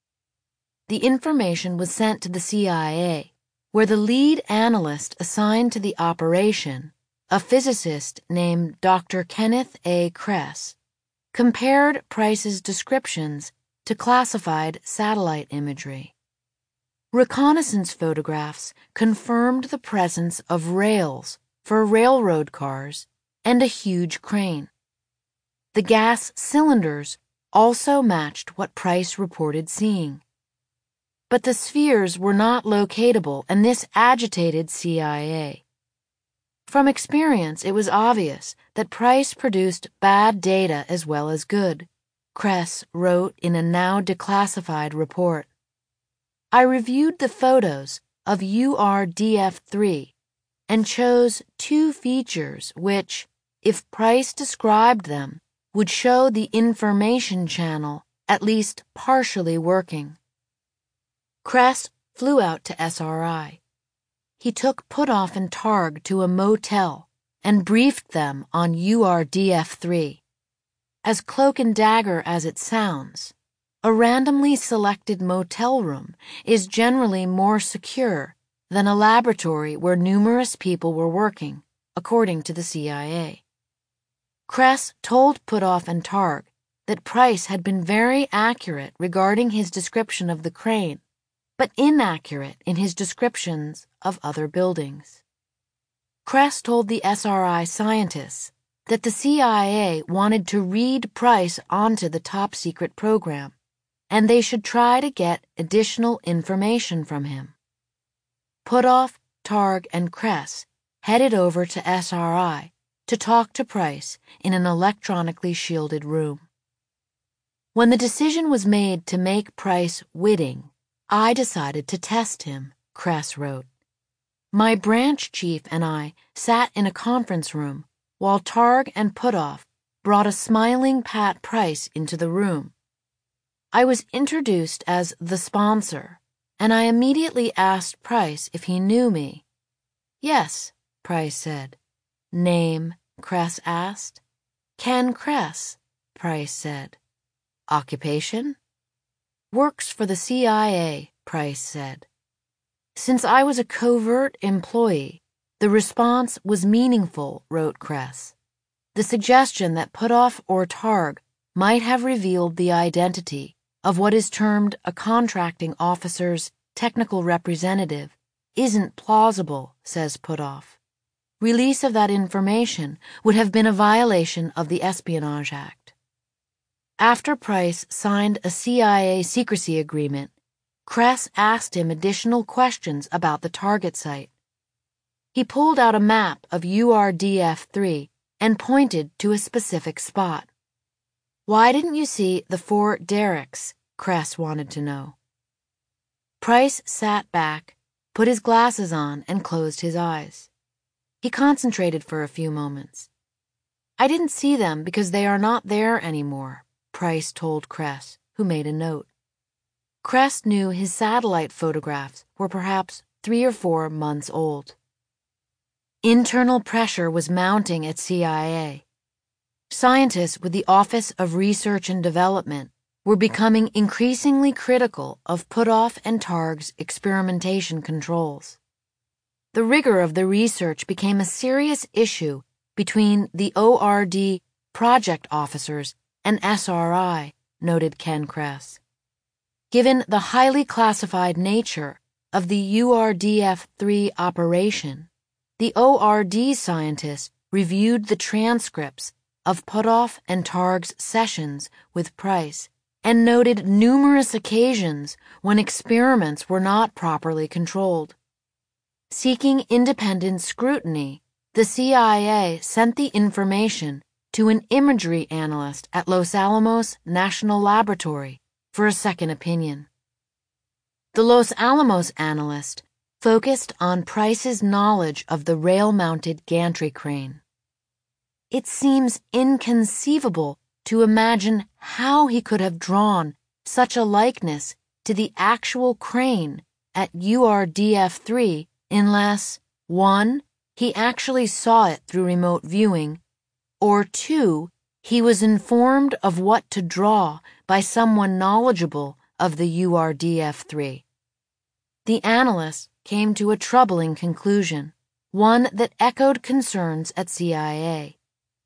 The information was sent to the C I A, where the lead analyst assigned to the operation, a physicist named Doctor Kenneth A. Kress, compared Price's descriptions to classified satellite imagery. Reconnaissance photographs confirmed the presence of rails for railroad cars and a huge crane. The gas cylinders also matched what Price reported seeing. But the spheres were not locatable, and this agitated C I A. From experience, it was obvious that Price produced bad data as well as good, Kress wrote in a now declassified report. "I reviewed the photos of U R D F three and chose two features which, if Price described them, would show the information channel at least partially working." Kress flew out to S R I. He took Puthoff and Targ to a motel and briefed them on U R D F three. As cloak and dagger as it sounds, a randomly selected motel room is generally more secure than a laboratory where numerous people were working, according to the C I A. Kress told Puthoff and Targ that Price had been very accurate regarding his description of the crane, but inaccurate in his descriptions of other buildings. Kress told the S R I scientists that the C I A wanted to read Price onto the top-secret program, and they should try to get additional information from him. Puthoff, Targ, and Kress headed over to S R I to talk to Price in an electronically shielded room. When the decision was made to make Price witting, I decided to test him, Kress wrote. My branch chief and I sat in a conference room while Targ and Puthoff brought a smiling Pat Price into the room. I was introduced as the sponsor, and I immediately asked Price if he knew me. "Yes," Price said. "Name?" Kress asked. "Ken Kress," Price said. "Occupation?" "Works for the C I A," Price said. Since I was a covert employee, the response was meaningful, wrote Kress. The suggestion that Puthoff or Targ might have revealed the identity of what is termed a contracting officer's technical representative isn't plausible, says Puthoff. Release of that information would have been a violation of the Espionage Act. After Price signed a C I A secrecy agreement, Kress asked him additional questions about the target site. He pulled out a map of U R D F three and pointed to a specific spot. "Why didn't you see the four derricks?" Kress wanted to know. Price sat back, put his glasses on, and closed his eyes. He concentrated for a few moments. I didn't see them because they are not there anymore, Price told Kress, who made a note. Kress knew his satellite photographs were perhaps three or four months old. Internal pressure was mounting at C I A. Scientists with the Office of Research and Development were becoming increasingly critical of Puthoff and Targ's experimentation controls. The rigor of the research became a serious issue between the O R D project officers and S R I, noted Ken Kress. Given the highly classified nature of the U R D F three operation, the O R D scientists reviewed the transcripts of Puthoff and Targ's sessions with Price and noted numerous occasions when experiments were not properly controlled. Seeking independent scrutiny, the C I A sent the information to an imagery analyst at Los Alamos National Laboratory for a second opinion. The Los Alamos analyst focused on Price's knowledge of the rail-mounted gantry crane. It seems inconceivable to imagine how he could have drawn such a likeness to the actual crane at U R D F three unless, one, he actually saw it through remote viewing, or two, he was informed of what to draw by someone knowledgeable of the U R D F three. The analyst came to a troubling conclusion, one that echoed concerns at C I A.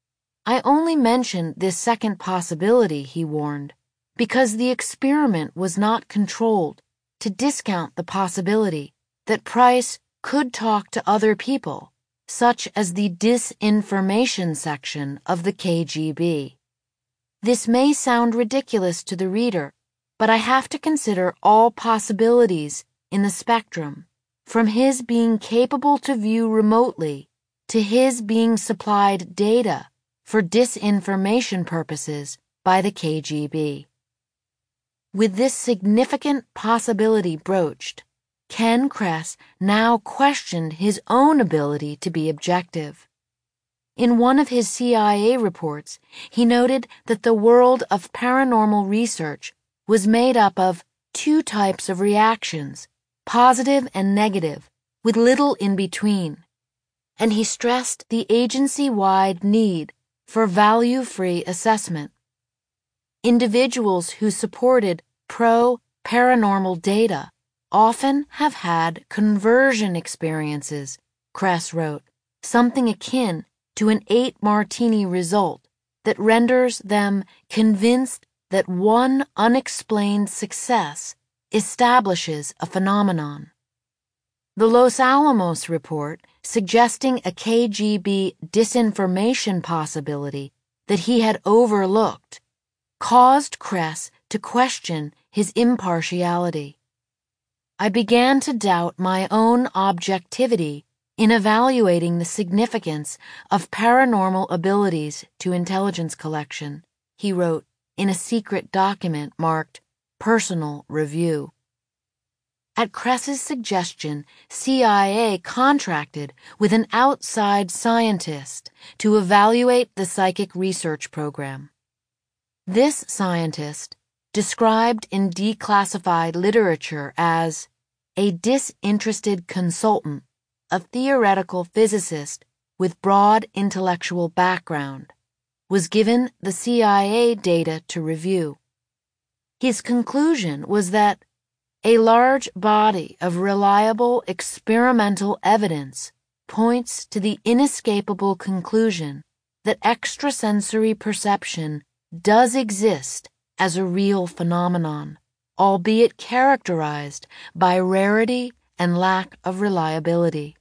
I only mention this second possibility, he warned, because the experiment was not controlled to discount the possibility that Price could talk to other people, such as the disinformation section of the K G B. This may sound ridiculous to the reader, but I have to consider all possibilities in the spectrum, from his being capable to view remotely to his being supplied data for disinformation purposes by the K G B. With this significant possibility broached, Ken Kress now questioned his own ability to be objective. In one of his C I A reports, he noted that the world of paranormal research was made up of two types of reactions, positive and negative, with little in between, and he stressed the agency-wide need for value-free assessment. Individuals who supported pro-paranormal data often have had conversion experiences, Kress wrote, something akin to an eight-martini result that renders them convinced that one unexplained success establishes a phenomenon. The Los Alamos report, suggesting a K G B disinformation possibility that he had overlooked, caused Kress to question his impartiality. I began to doubt my own objectivity in evaluating the significance of paranormal abilities to intelligence collection, he wrote in a secret document marked Personal Review. At Kress's suggestion, C I A contracted with an outside scientist to evaluate the psychic research program. This scientist, described in declassified literature as a disinterested consultant, a theoretical physicist with broad intellectual background, was given the C I A data to review. His conclusion was that a large body of reliable experimental evidence points to the inescapable conclusion that extrasensory perception does exist as a real phenomenon, albeit characterized by rarity and lack of reliability.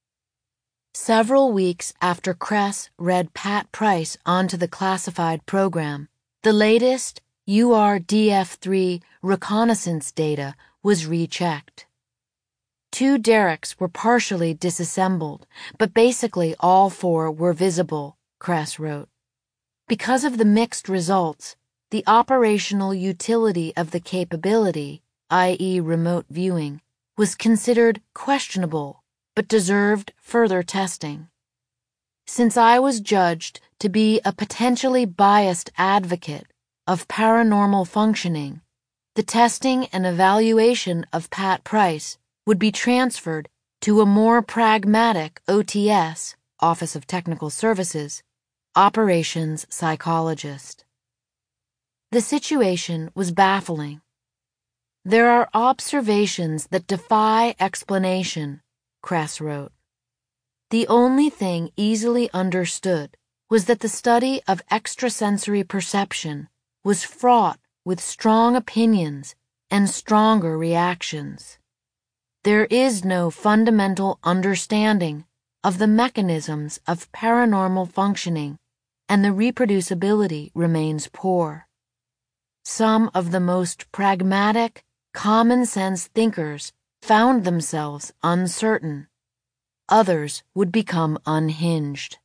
Several weeks after Kress read Pat Price onto the classified program, the latest U R D F three reconnaissance data was rechecked. Two derricks were partially disassembled, but basically all four were visible, Kress wrote. Because of the mixed results, the operational utility of the capability, that is remote viewing, was considered questionable but deserved further testing. since I was judged to be a potentially biased advocate of paranormal functioning, the testing and evaluation of Pat Price would be transferred to a more pragmatic O T S, Office of Technical Services, operations psychologist. The situation was baffling. There are observations that defy explanation, Kress wrote. The only thing easily understood was that the study of extrasensory perception was fraught with strong opinions and stronger reactions. There is no fundamental understanding of the mechanisms of paranormal functioning, and the reproducibility remains poor. Some of the most pragmatic, common-sense thinkers found themselves uncertain. Others would become unhinged.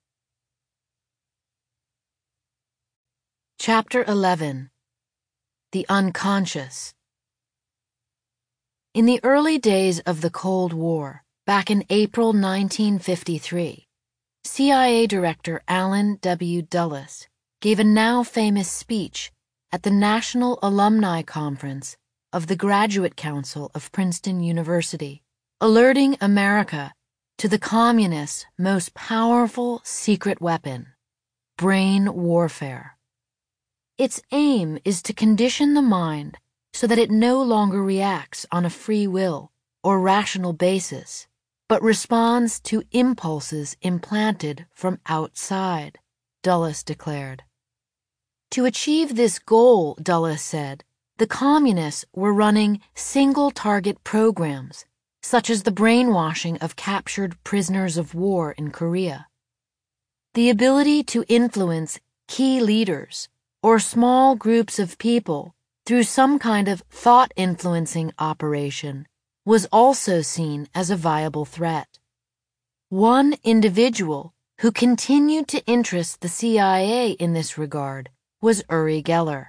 Chapter eleven. The Unconscious. In the early days of the Cold War, back in April nineteen fifty-three, C I A Director Allen W. Dulles gave a now famous speech at the National Alumni Conference of the Graduate Council of Princeton University, alerting America to the communists' most powerful secret weapon, brain warfare. Its aim is to condition the mind so that it no longer reacts on a free will or rational basis, but responds to impulses implanted from outside, Dulles declared. To achieve this goal, Dulles said, the communists were running single-target programs, such as the brainwashing of captured prisoners of war in Korea. The ability to influence key leaders or small groups of people through some kind of thought-influencing operation was also seen as a viable threat. One individual who continued to interest the C I A in this regard was Uri Geller.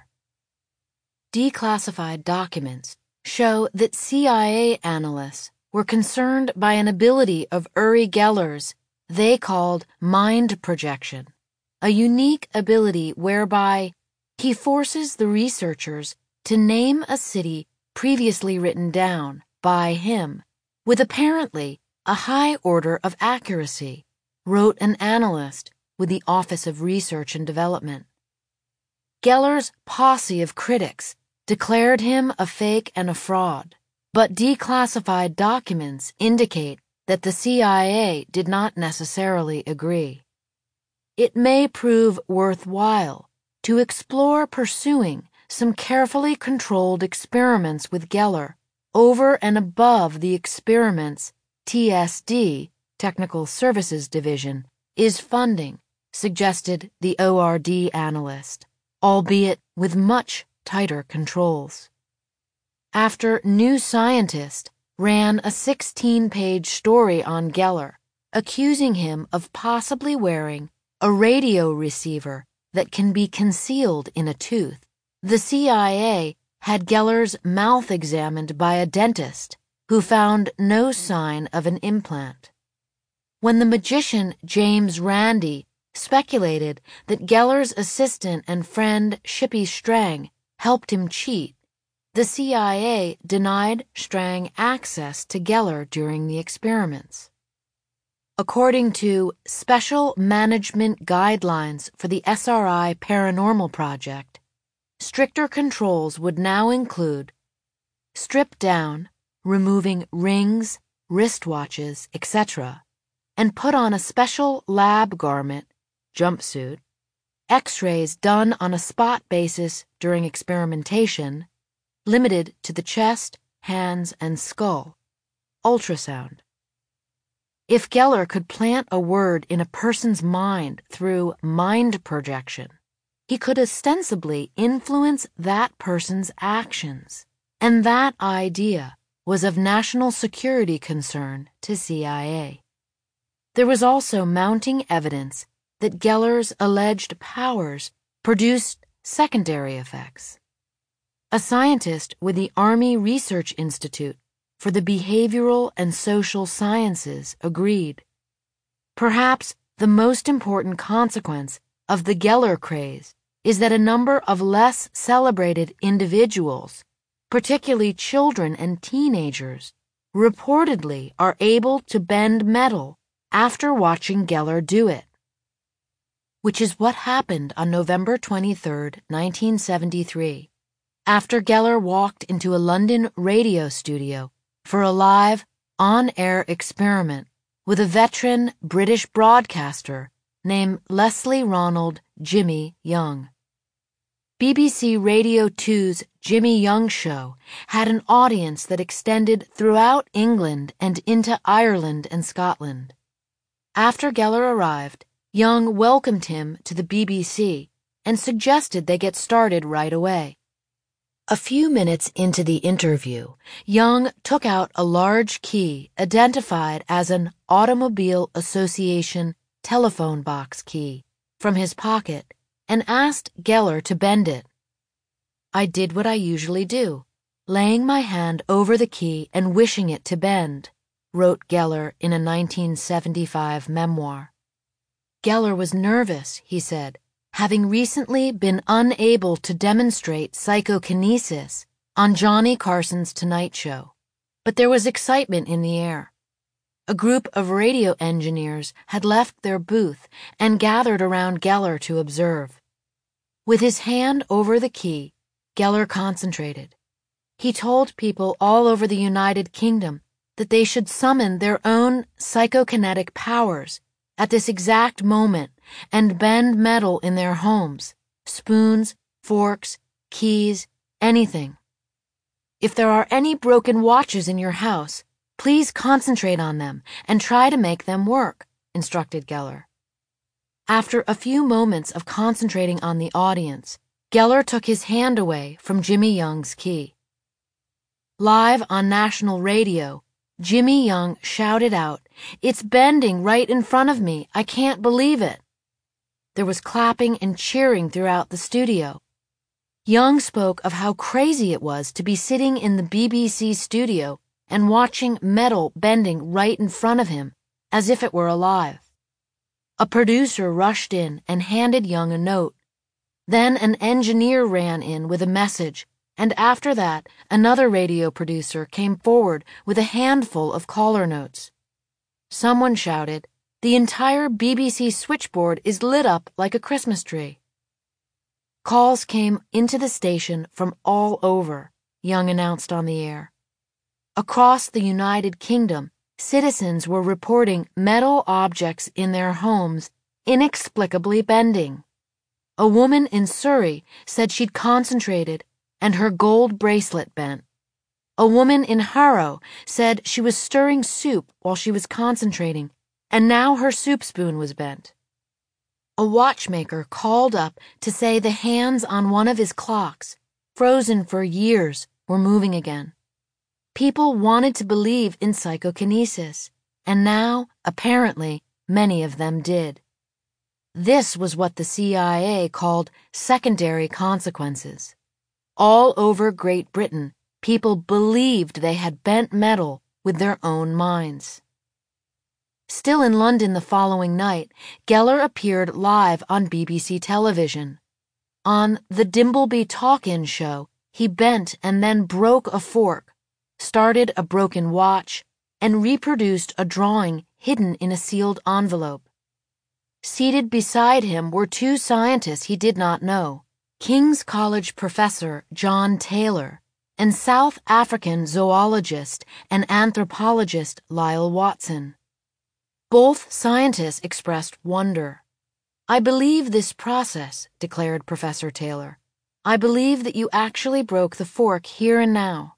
Declassified documents show that C I A analysts were concerned by an ability of Uri Geller's they called mind projection, a unique ability whereby he forces the researchers to name a city previously written down by him with apparently a high order of accuracy, wrote an analyst with the Office of Research and Development. Geller's posse of critics declared him a fake and a fraud, but declassified documents indicate that the C I A did not necessarily agree. It may prove worthwhile to explore pursuing some carefully controlled experiments with Geller over and above the experiments T S D, Technical Services Division, is funding, suggested the O R D analyst, albeit with much tighter controls. After New Scientist ran a sixteen-page story on Geller, accusing him of possibly wearing a radio receiver that can be concealed in a tooth, the C I A had Geller's mouth examined by a dentist who found no sign of an implant. When the magician James Randi speculated that Geller's assistant and friend Shippy Strang helped him cheat, the C I A denied Strang access to Geller during the experiments. According to Special Management Guidelines for the S R I Paranormal Project, stricter controls would now include strip down, removing rings, wristwatches, et cetera, and put on a special lab garment, jumpsuit, X-rays done on a spot basis during experimentation, limited to the chest, hands, and skull, ultrasound. If Geller could plant a word in a person's mind through mind projection, he could ostensibly influence that person's actions, and that idea was of national security concern to C I A. There was also mounting evidence that Geller's alleged powers produced secondary effects. A scientist with the Army Research Institute for the Behavioral and Social Sciences agreed. Perhaps the most important consequence of the Geller craze is that a number of less celebrated individuals, particularly children and teenagers, reportedly are able to bend metal after watching Geller do it. Which is what happened on November twenty-third, nineteen seventy-three, after Geller walked into a London radio studio for a live, on-air experiment with a veteran British broadcaster named Leslie Ronald Jimmy Young. B B C Radio two's Jimmy Young Show had an audience that extended throughout England and into Ireland and Scotland. After Geller arrived, Young welcomed him to the B B C and suggested they get started right away. A few minutes into the interview, Young took out a large key identified as an Automobile Association telephone box key from his pocket and asked Geller to bend it. "I did what I usually do, laying my hand over the key and wishing it to bend," wrote Geller in a nineteen seventy-five memoir. Geller was nervous, he said, having recently been unable to demonstrate psychokinesis on Johnny Carson's Tonight Show, but there was excitement in the air. A group of radio engineers had left their booth and gathered around Geller to observe. With his hand over the key, Geller concentrated. He told people all over the United Kingdom that they should summon their own psychokinetic powers at this exact moment and bend metal in their homes, spoons, forks, keys, anything. "If there are any broken watches in your house, please concentrate on them and try to make them work," instructed Geller. After a few moments of concentrating on the audience, Geller took his hand away from Jimmy Young's key. Live on national radio, Jimmy Young shouted out, "It's bending right in front of me. I can't believe it." There was clapping and cheering throughout the studio. Young spoke of how crazy it was to be sitting in the B B C studio and watching metal bending right in front of him, as if it were alive. A producer rushed in and handed Young a note. Then an engineer ran in with a message, and after that, another radio producer came forward with a handful of caller notes. Someone shouted, "The entire B B C switchboard is lit up like a Christmas tree." Calls came into the station from all over, Young announced on the air. Across the United Kingdom, citizens were reporting metal objects in their homes inexplicably bending. A woman in Surrey said she'd concentrated and her gold bracelet bent. A woman in Harrow said she was stirring soup while she was concentrating, and now her soup spoon was bent. A watchmaker called up to say the hands on one of his clocks, frozen for years, were moving again. People wanted to believe in psychokinesis, and now, apparently, many of them did. This was what the C I A called secondary consequences. All over Great Britain, people believed they had bent metal with their own minds. Still in London the following night, Geller appeared live on B B C television. On the Dimbleby Talk-In show, he bent and then broke a fork, started a broken watch, and reproduced a drawing hidden in a sealed envelope. Seated beside him were two scientists he did not know, King's College professor John Taylor and South African zoologist and anthropologist Lyle Watson. Both scientists expressed wonder. "I believe this process," declared Professor Taylor. "I believe that you actually broke the fork here and now."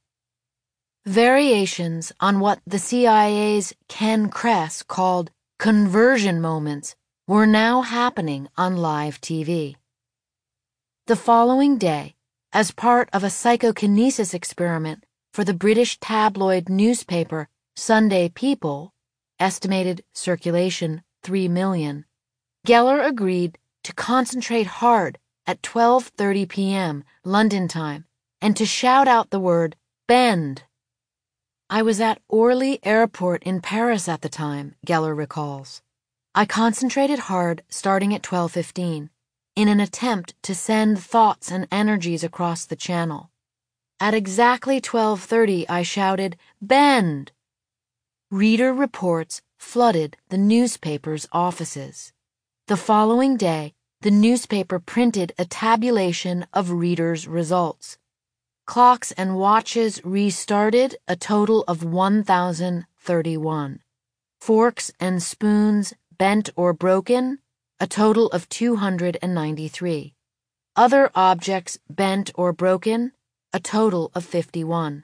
Variations on what the C I A's Ken Kress called conversion moments were now happening on live T V. The following day, as part of a psychokinesis experiment for the British tabloid newspaper Sunday People, estimated circulation three million, Geller agreed to concentrate hard at twelve thirty p.m. London time and to shout out the word "bend." "I was at Orly Airport in Paris at the time," Geller recalls. I concentrated hard starting at twelve fifteen in an attempt to send thoughts and energies across the channel. At exactly twelve thirty, I shouted, "Bend!" Reader reports flooded the newspaper's offices. The following day, the newspaper printed a tabulation of readers' results. Clocks and watches restarted a total of one thousand thirty-one. Forks and spoons bent or broken, a total of two hundred ninety-three. Other objects bent or broken, a total of fifty-one.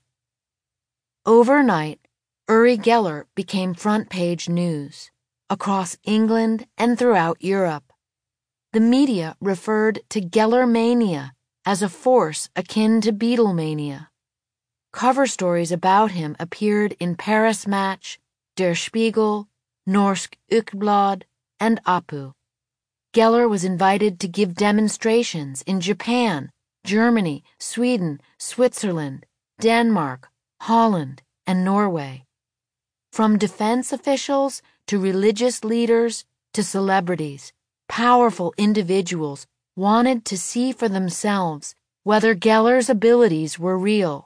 Overnight, Uri Geller became front-page news across England and throughout Europe. The media referred to Geller-mania as a force akin to Beatlemania. Cover stories about him appeared in Paris Match, Der Spiegel, Norsk Ukeblad, and Apu. Geller was invited to give demonstrations in Japan, Germany, Sweden, Switzerland, Denmark, Holland, and Norway. From defense officials to religious leaders to celebrities, powerful individuals wanted to see for themselves whether Geller's abilities were real.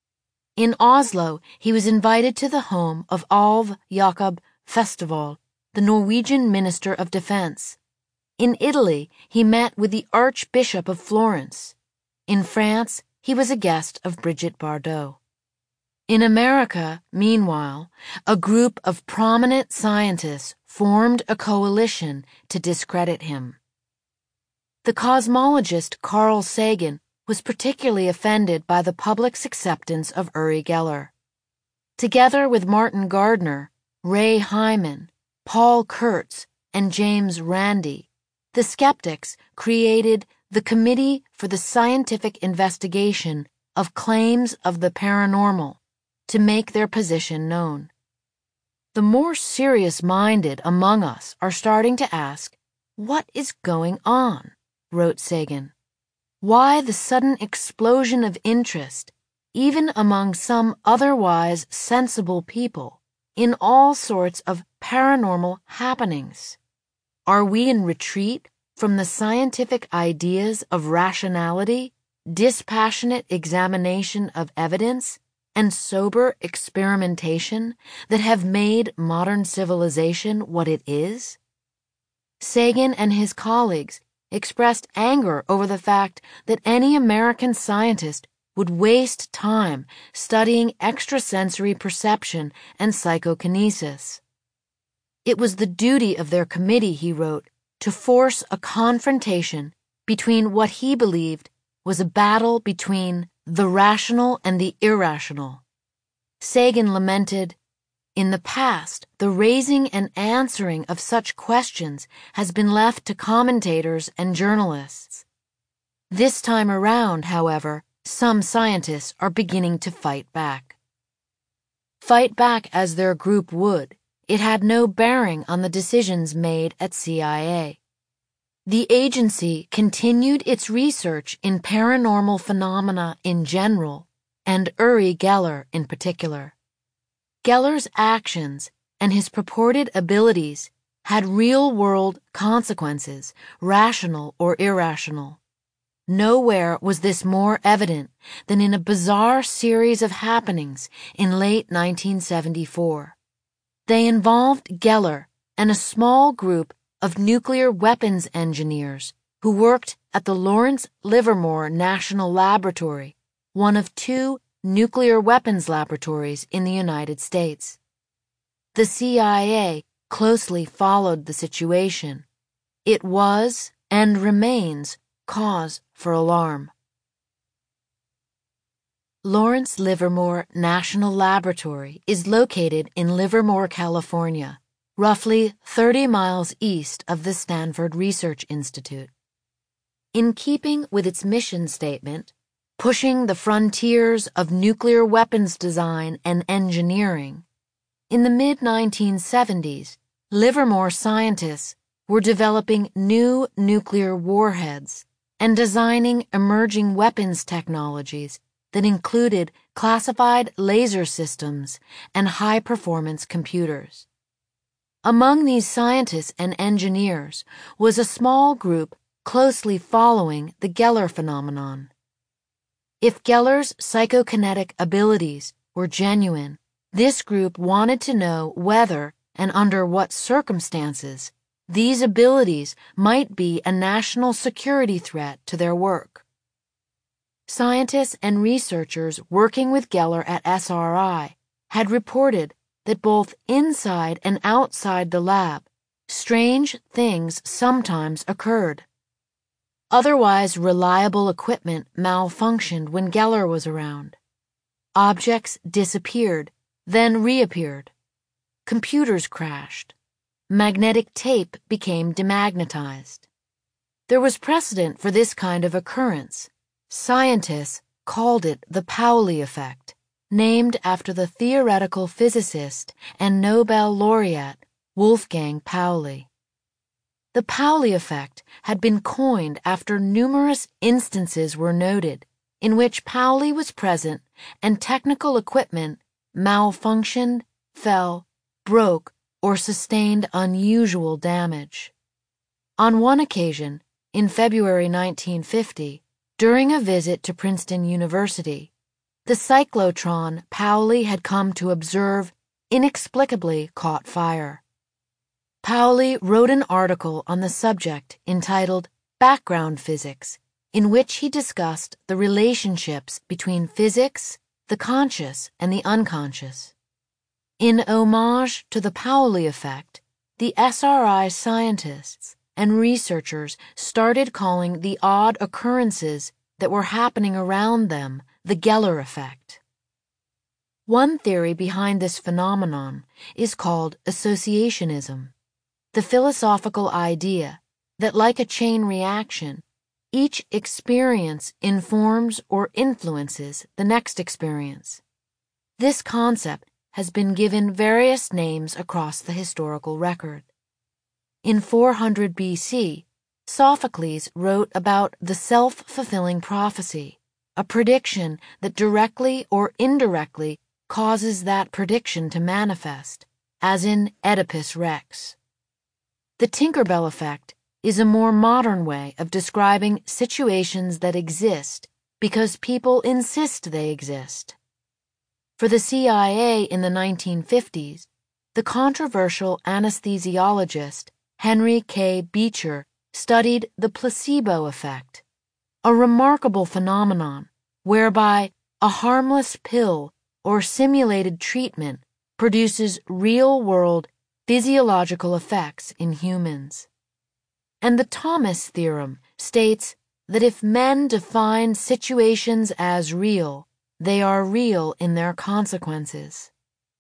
In Oslo, he was invited to the home of Alv Jakob Festival, the Norwegian Minister of Defense. In Italy, he met with the Archbishop of Florence. In France, he was a guest of Brigitte Bardot. In America, meanwhile, a group of prominent scientists formed a coalition to discredit him. The cosmologist Carl Sagan was particularly offended by the public's acceptance of Uri Geller. Together with Martin Gardner, Ray Hyman, Paul Kurtz, and James Randi, the skeptics created the Committee for the Scientific Investigation of Claims of the Paranormal to make their position known. The more serious-minded among us are starting to ask, "What is going on?" wrote Sagan. Why the sudden explosion of interest, even among some otherwise sensible people, in all sorts of paranormal happenings? Are we in retreat from the scientific ideas of rationality, dispassionate examination of evidence, and sober experimentation that have made modern civilization what it is? Sagan and his colleagues expressed anger over the fact that any American scientist would waste time studying extrasensory perception and psychokinesis. It was the duty of their committee, he wrote, to force a confrontation between what he believed was a battle between the rational and the irrational. Sagan lamented, "In the past, the raising and answering of such questions has been left to commentators and journalists. This time around, however, some scientists are beginning to fight back." Fight back as their group would, it had no bearing on the decisions made at C I A. The agency continued its research in paranormal phenomena in general, and Uri Geller in particular. Geller's actions and his purported abilities had real-world consequences, rational or irrational. Nowhere was this more evident than in a bizarre series of happenings in late nineteen seventy-four. They involved Geller and a small group of nuclear weapons engineers who worked at the Lawrence Livermore National Laboratory, one of two nuclear weapons laboratories in the United States. The C I A closely followed the situation. It was, and remains, cause for alarm. Lawrence Livermore National Laboratory is located in Livermore, California, roughly thirty miles east of the Stanford Research Institute. In keeping with its mission statement, pushing the frontiers of nuclear weapons design and engineering, in the mid nineteen seventies, Livermore scientists were developing new nuclear warheads and designing emerging weapons technologies that included classified laser systems and high-performance computers. Among these scientists and engineers was a small group closely following the Geller phenomenon. If Geller's psychokinetic abilities were genuine, this group wanted to know whether and under what circumstances these abilities might be a national security threat to their work. Scientists and researchers working with Geller at S R I had reported that both inside and outside the lab, strange things sometimes occurred. Otherwise reliable equipment malfunctioned when Geller was around. Objects disappeared, then reappeared. Computers crashed. Magnetic tape became demagnetized. There was precedent for this kind of occurrence. Scientists called it the Pauli effect, named after the theoretical physicist and Nobel laureate Wolfgang Pauli. The Pauli effect had been coined after numerous instances were noted in which Pauli was present and technical equipment malfunctioned, fell, broke, or sustained unusual damage. On one occasion, in February nineteen fifty, during a visit to Princeton University, the cyclotron Pauli had come to observe inexplicably caught fire. Pauli wrote an article on the subject entitled Background Physics, in which he discussed the relationships between physics, the conscious, and the unconscious. In homage to the Pauli effect, the S R I scientists and researchers started calling the odd occurrences that were happening around them the Geller effect. One theory behind this phenomenon is called associationism, the philosophical idea that, like a chain reaction, each experience informs or influences the next experience. This concept has been given various names across the historical record. In four hundred B C, Sophocles wrote about the self-fulfilling prophecy, a prediction that directly or indirectly causes that prediction to manifest, as in Oedipus Rex. The Tinkerbell effect is a more modern way of describing situations that exist because people insist they exist. For the C I A in the nineteen fifties, the controversial anesthesiologist Henry K. Beecher studied the placebo effect, a remarkable phenomenon whereby a harmless pill or simulated treatment produces real-world physiological effects in humans. And the Thomas theorem states that if men define situations as real, they are real in their consequences.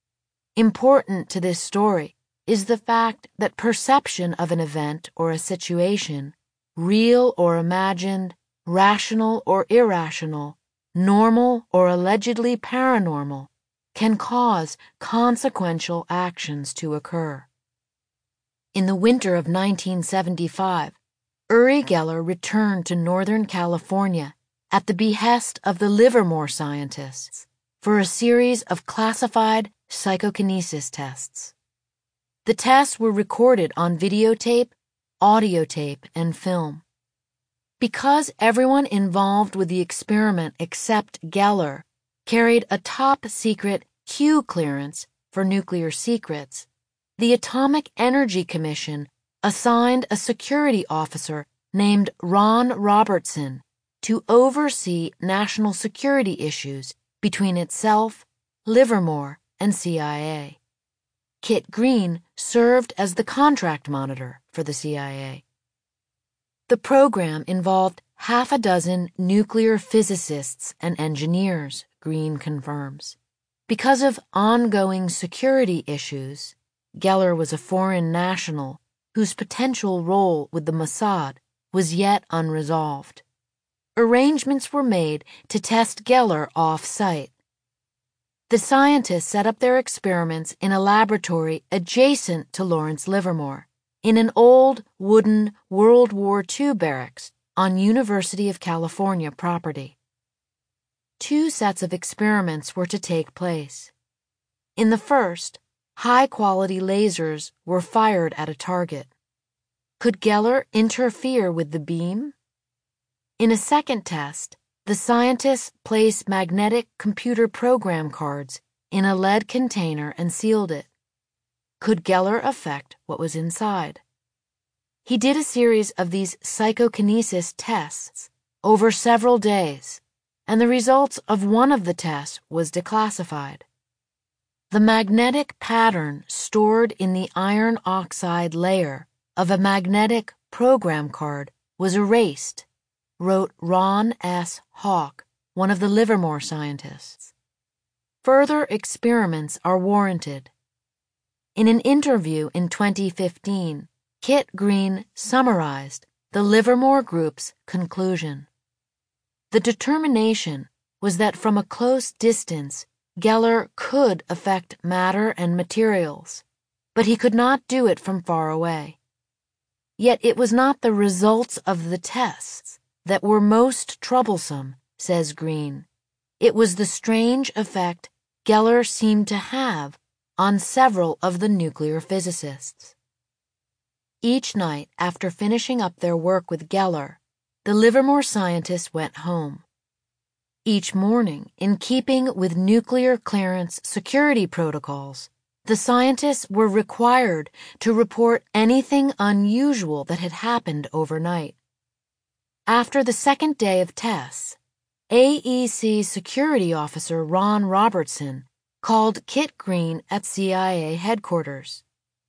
Important to this story is the fact that perception of an event or a situation, real or imagined, rational or irrational, normal or allegedly paranormal, can cause consequential actions to occur. In the winter of nineteen seventy-five, Uri Geller returned to Northern California at the behest of the Livermore scientists for a series of classified psychokinesis tests. The tests were recorded on videotape, audiotape, and film. Because everyone involved with the experiment except Geller carried a top-secret Q clearance for nuclear secrets, the Atomic Energy Commission assigned a security officer named Ron Robertson to oversee national security issues between itself, Livermore, and C I A. Kit Green served as the contract monitor for the C I A. The program involved half a dozen nuclear physicists and engineers, Green confirms. Because of ongoing security issues, Geller was a foreign national whose potential role with the Mossad was yet unresolved. Arrangements were made to test Geller off-site. The scientists set up their experiments in a laboratory adjacent to Lawrence Livermore, in an old wooden World War Two barracks on University of California property. Two sets of experiments were to take place. In the first, high-quality lasers were fired at a target. Could Geller interfere with the beam? In a second test, the scientists placed magnetic computer program cards in a lead container and sealed it. Could Geller affect what was inside? He did a series of these psychokinesis tests over several days, and the results of one of the tests was declassified. The magnetic pattern stored in the iron oxide layer of a magnetic program card was erased, wrote Ron S. Hawk, one of the Livermore scientists. Further experiments are warranted. In an interview in twenty fifteen, Kit Green summarized the Livermore Group's conclusion. The determination was that from a close distance, Geller could affect matter and materials, but he could not do it from far away. Yet it was not the results of the tests that were most troublesome, says Green. It was the strange effect Geller seemed to have on several of the nuclear physicists. Each night after finishing up their work with Geller, the Livermore scientists went home. Each morning, in keeping with nuclear clearance security protocols, the scientists were required to report anything unusual that had happened overnight. After the second day of tests, A E C security officer Ron Robertson called Kit Green at C I A headquarters.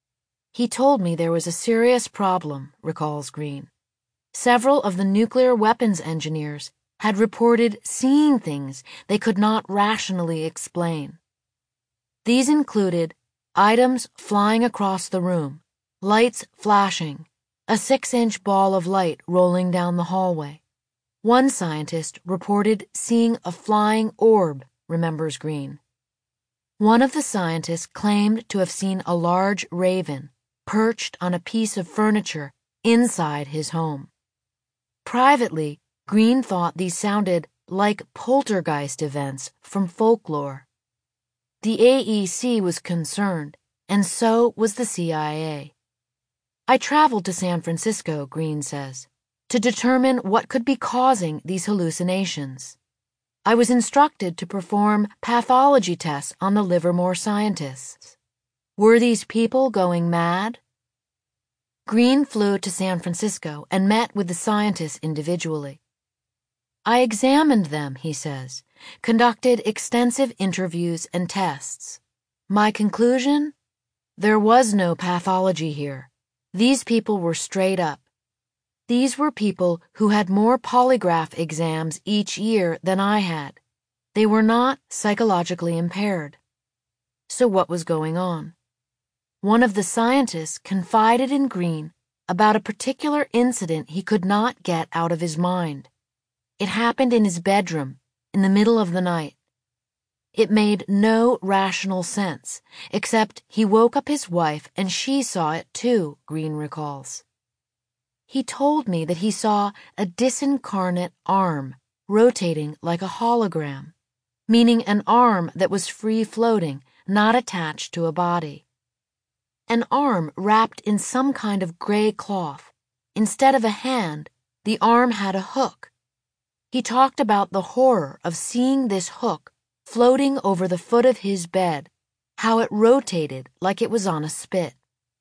He told me there was a serious problem, recalls Green. Several of the nuclear weapons engineers had reported seeing things they could not rationally explain. These included items flying across the room, lights flashing, a six-inch ball of light rolling down the hallway. One scientist reported seeing a flying orb, remembers Green. One of the scientists claimed to have seen a large raven perched on a piece of furniture inside his home. Privately, Green thought these sounded like poltergeist events from folklore. The A E C was concerned, and so was the C I A. I traveled to San Francisco, Green says, to determine what could be causing these hallucinations. I was instructed to perform pathology tests on the Livermore scientists. Were these people going mad? Green flew to San Francisco and met with the scientists individually. I examined them, he says, conducted extensive interviews and tests. My conclusion? There was no pathology here. These people were straight up. These were people who had more polygraph exams each year than I had. They were not psychologically impaired. So what was going on? One of the scientists confided in Green about a particular incident he could not get out of his mind. It happened in his bedroom, in the middle of the night. It made no rational sense, except he woke up his wife and she saw it too, Green recalls. He told me that he saw a disincarnate arm rotating like a hologram, meaning an arm that was free-floating, not attached to a body. An arm wrapped in some kind of gray cloth. Instead of a hand, the arm had a hook. He talked about the horror of seeing this hook floating over the foot of his bed, how it rotated like it was on a spit.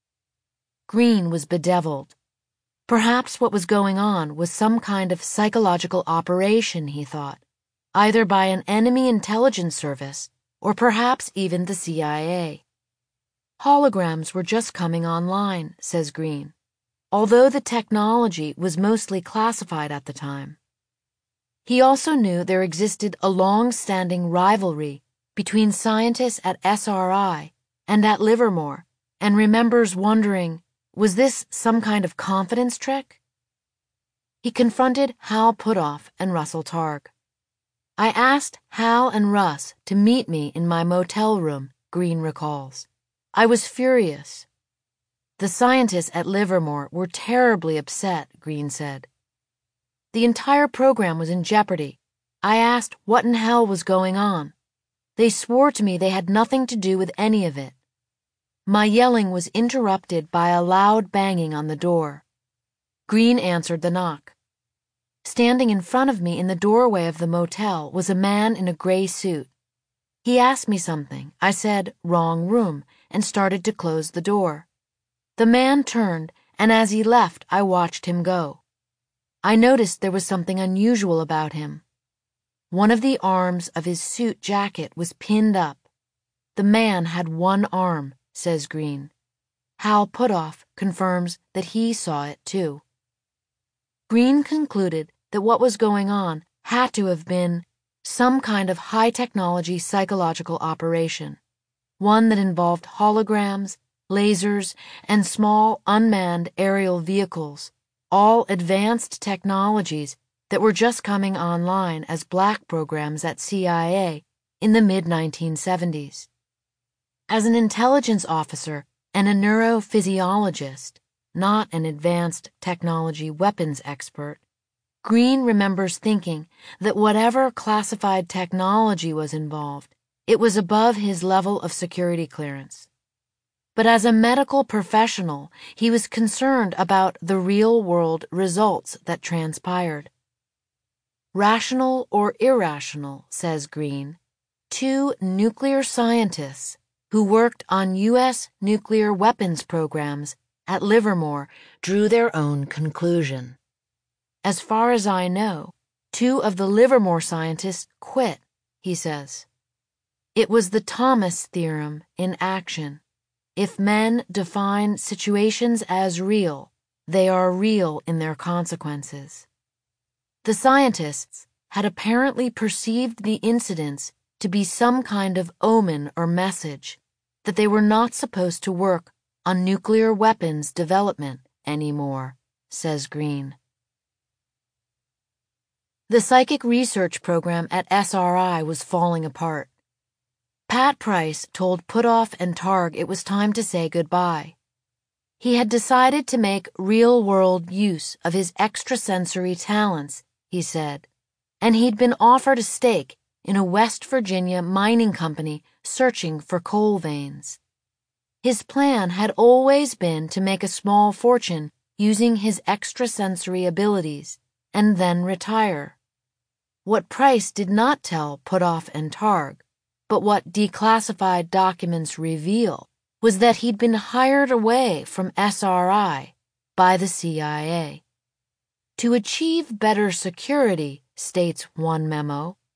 Green was bedeviled. Perhaps what was going on was some kind of psychological operation, he thought, either by an enemy intelligence service or perhaps even the C I A. Holograms were just coming online, says Green, although the technology was mostly classified at the time. He also knew there existed a long-standing rivalry between scientists at S R I and at Livermore, and remembers wondering, was this some kind of confidence trick? He confronted Hal Puthoff and Russell Targ. I asked Hal and Russ to meet me in my motel room, Green recalls. I was furious. The scientists at Livermore were terribly upset, Green said. The entire program was in jeopardy. I asked what in hell was going on. They swore to me they had nothing to do with any of it. My yelling was interrupted by a loud banging on the door. Green answered the knock. Standing in front of me in the doorway of the motel was a man in a gray suit. He asked me something. I said, "Wrong room," and started to close the door. The man turned, and as he left, I watched him go. I noticed there was something unusual about him. One of the arms of his suit jacket was pinned up. The man had one arm, says Green. Hal Puthoff confirms that he saw it too. Green concluded that what was going on had to have been some kind of high-technology psychological operation, one that involved holograms, lasers, and small unmanned aerial vehicles, all advanced technologies that were just coming online as black programs at C I A in the mid nineteen seventies. As an intelligence officer and a neurophysiologist, not an advanced technology weapons expert, Green remembers thinking that whatever classified technology was involved, it was above his level of security clearance. But as a medical professional, he was concerned about the real-world results that transpired. Rational or irrational, says Green, two nuclear scientists who worked on U S nuclear weapons programs at Livermore drew their own conclusion. As far as I know, two of the Livermore scientists quit, he says. It was the Thomas theorem in action. If men define situations as real, they are real in their consequences. The scientists had apparently perceived the incidents to be some kind of omen or message that they were not supposed to work on nuclear weapons development anymore, says Green. The psychic research program at S R I was falling apart. Pat Price told Puthoff and Targ it was time to say goodbye. He had decided to make real-world use of his extrasensory talents, he said, and he'd been offered a stake in a West Virginia mining company searching for coal veins. His plan had always been to make a small fortune using his extrasensory abilities and then retire. What Price did not tell Puthoff and Targ, but what declassified documents reveal, was that he'd been hired away from S R I by the C I A. To achieve better security, states one memo,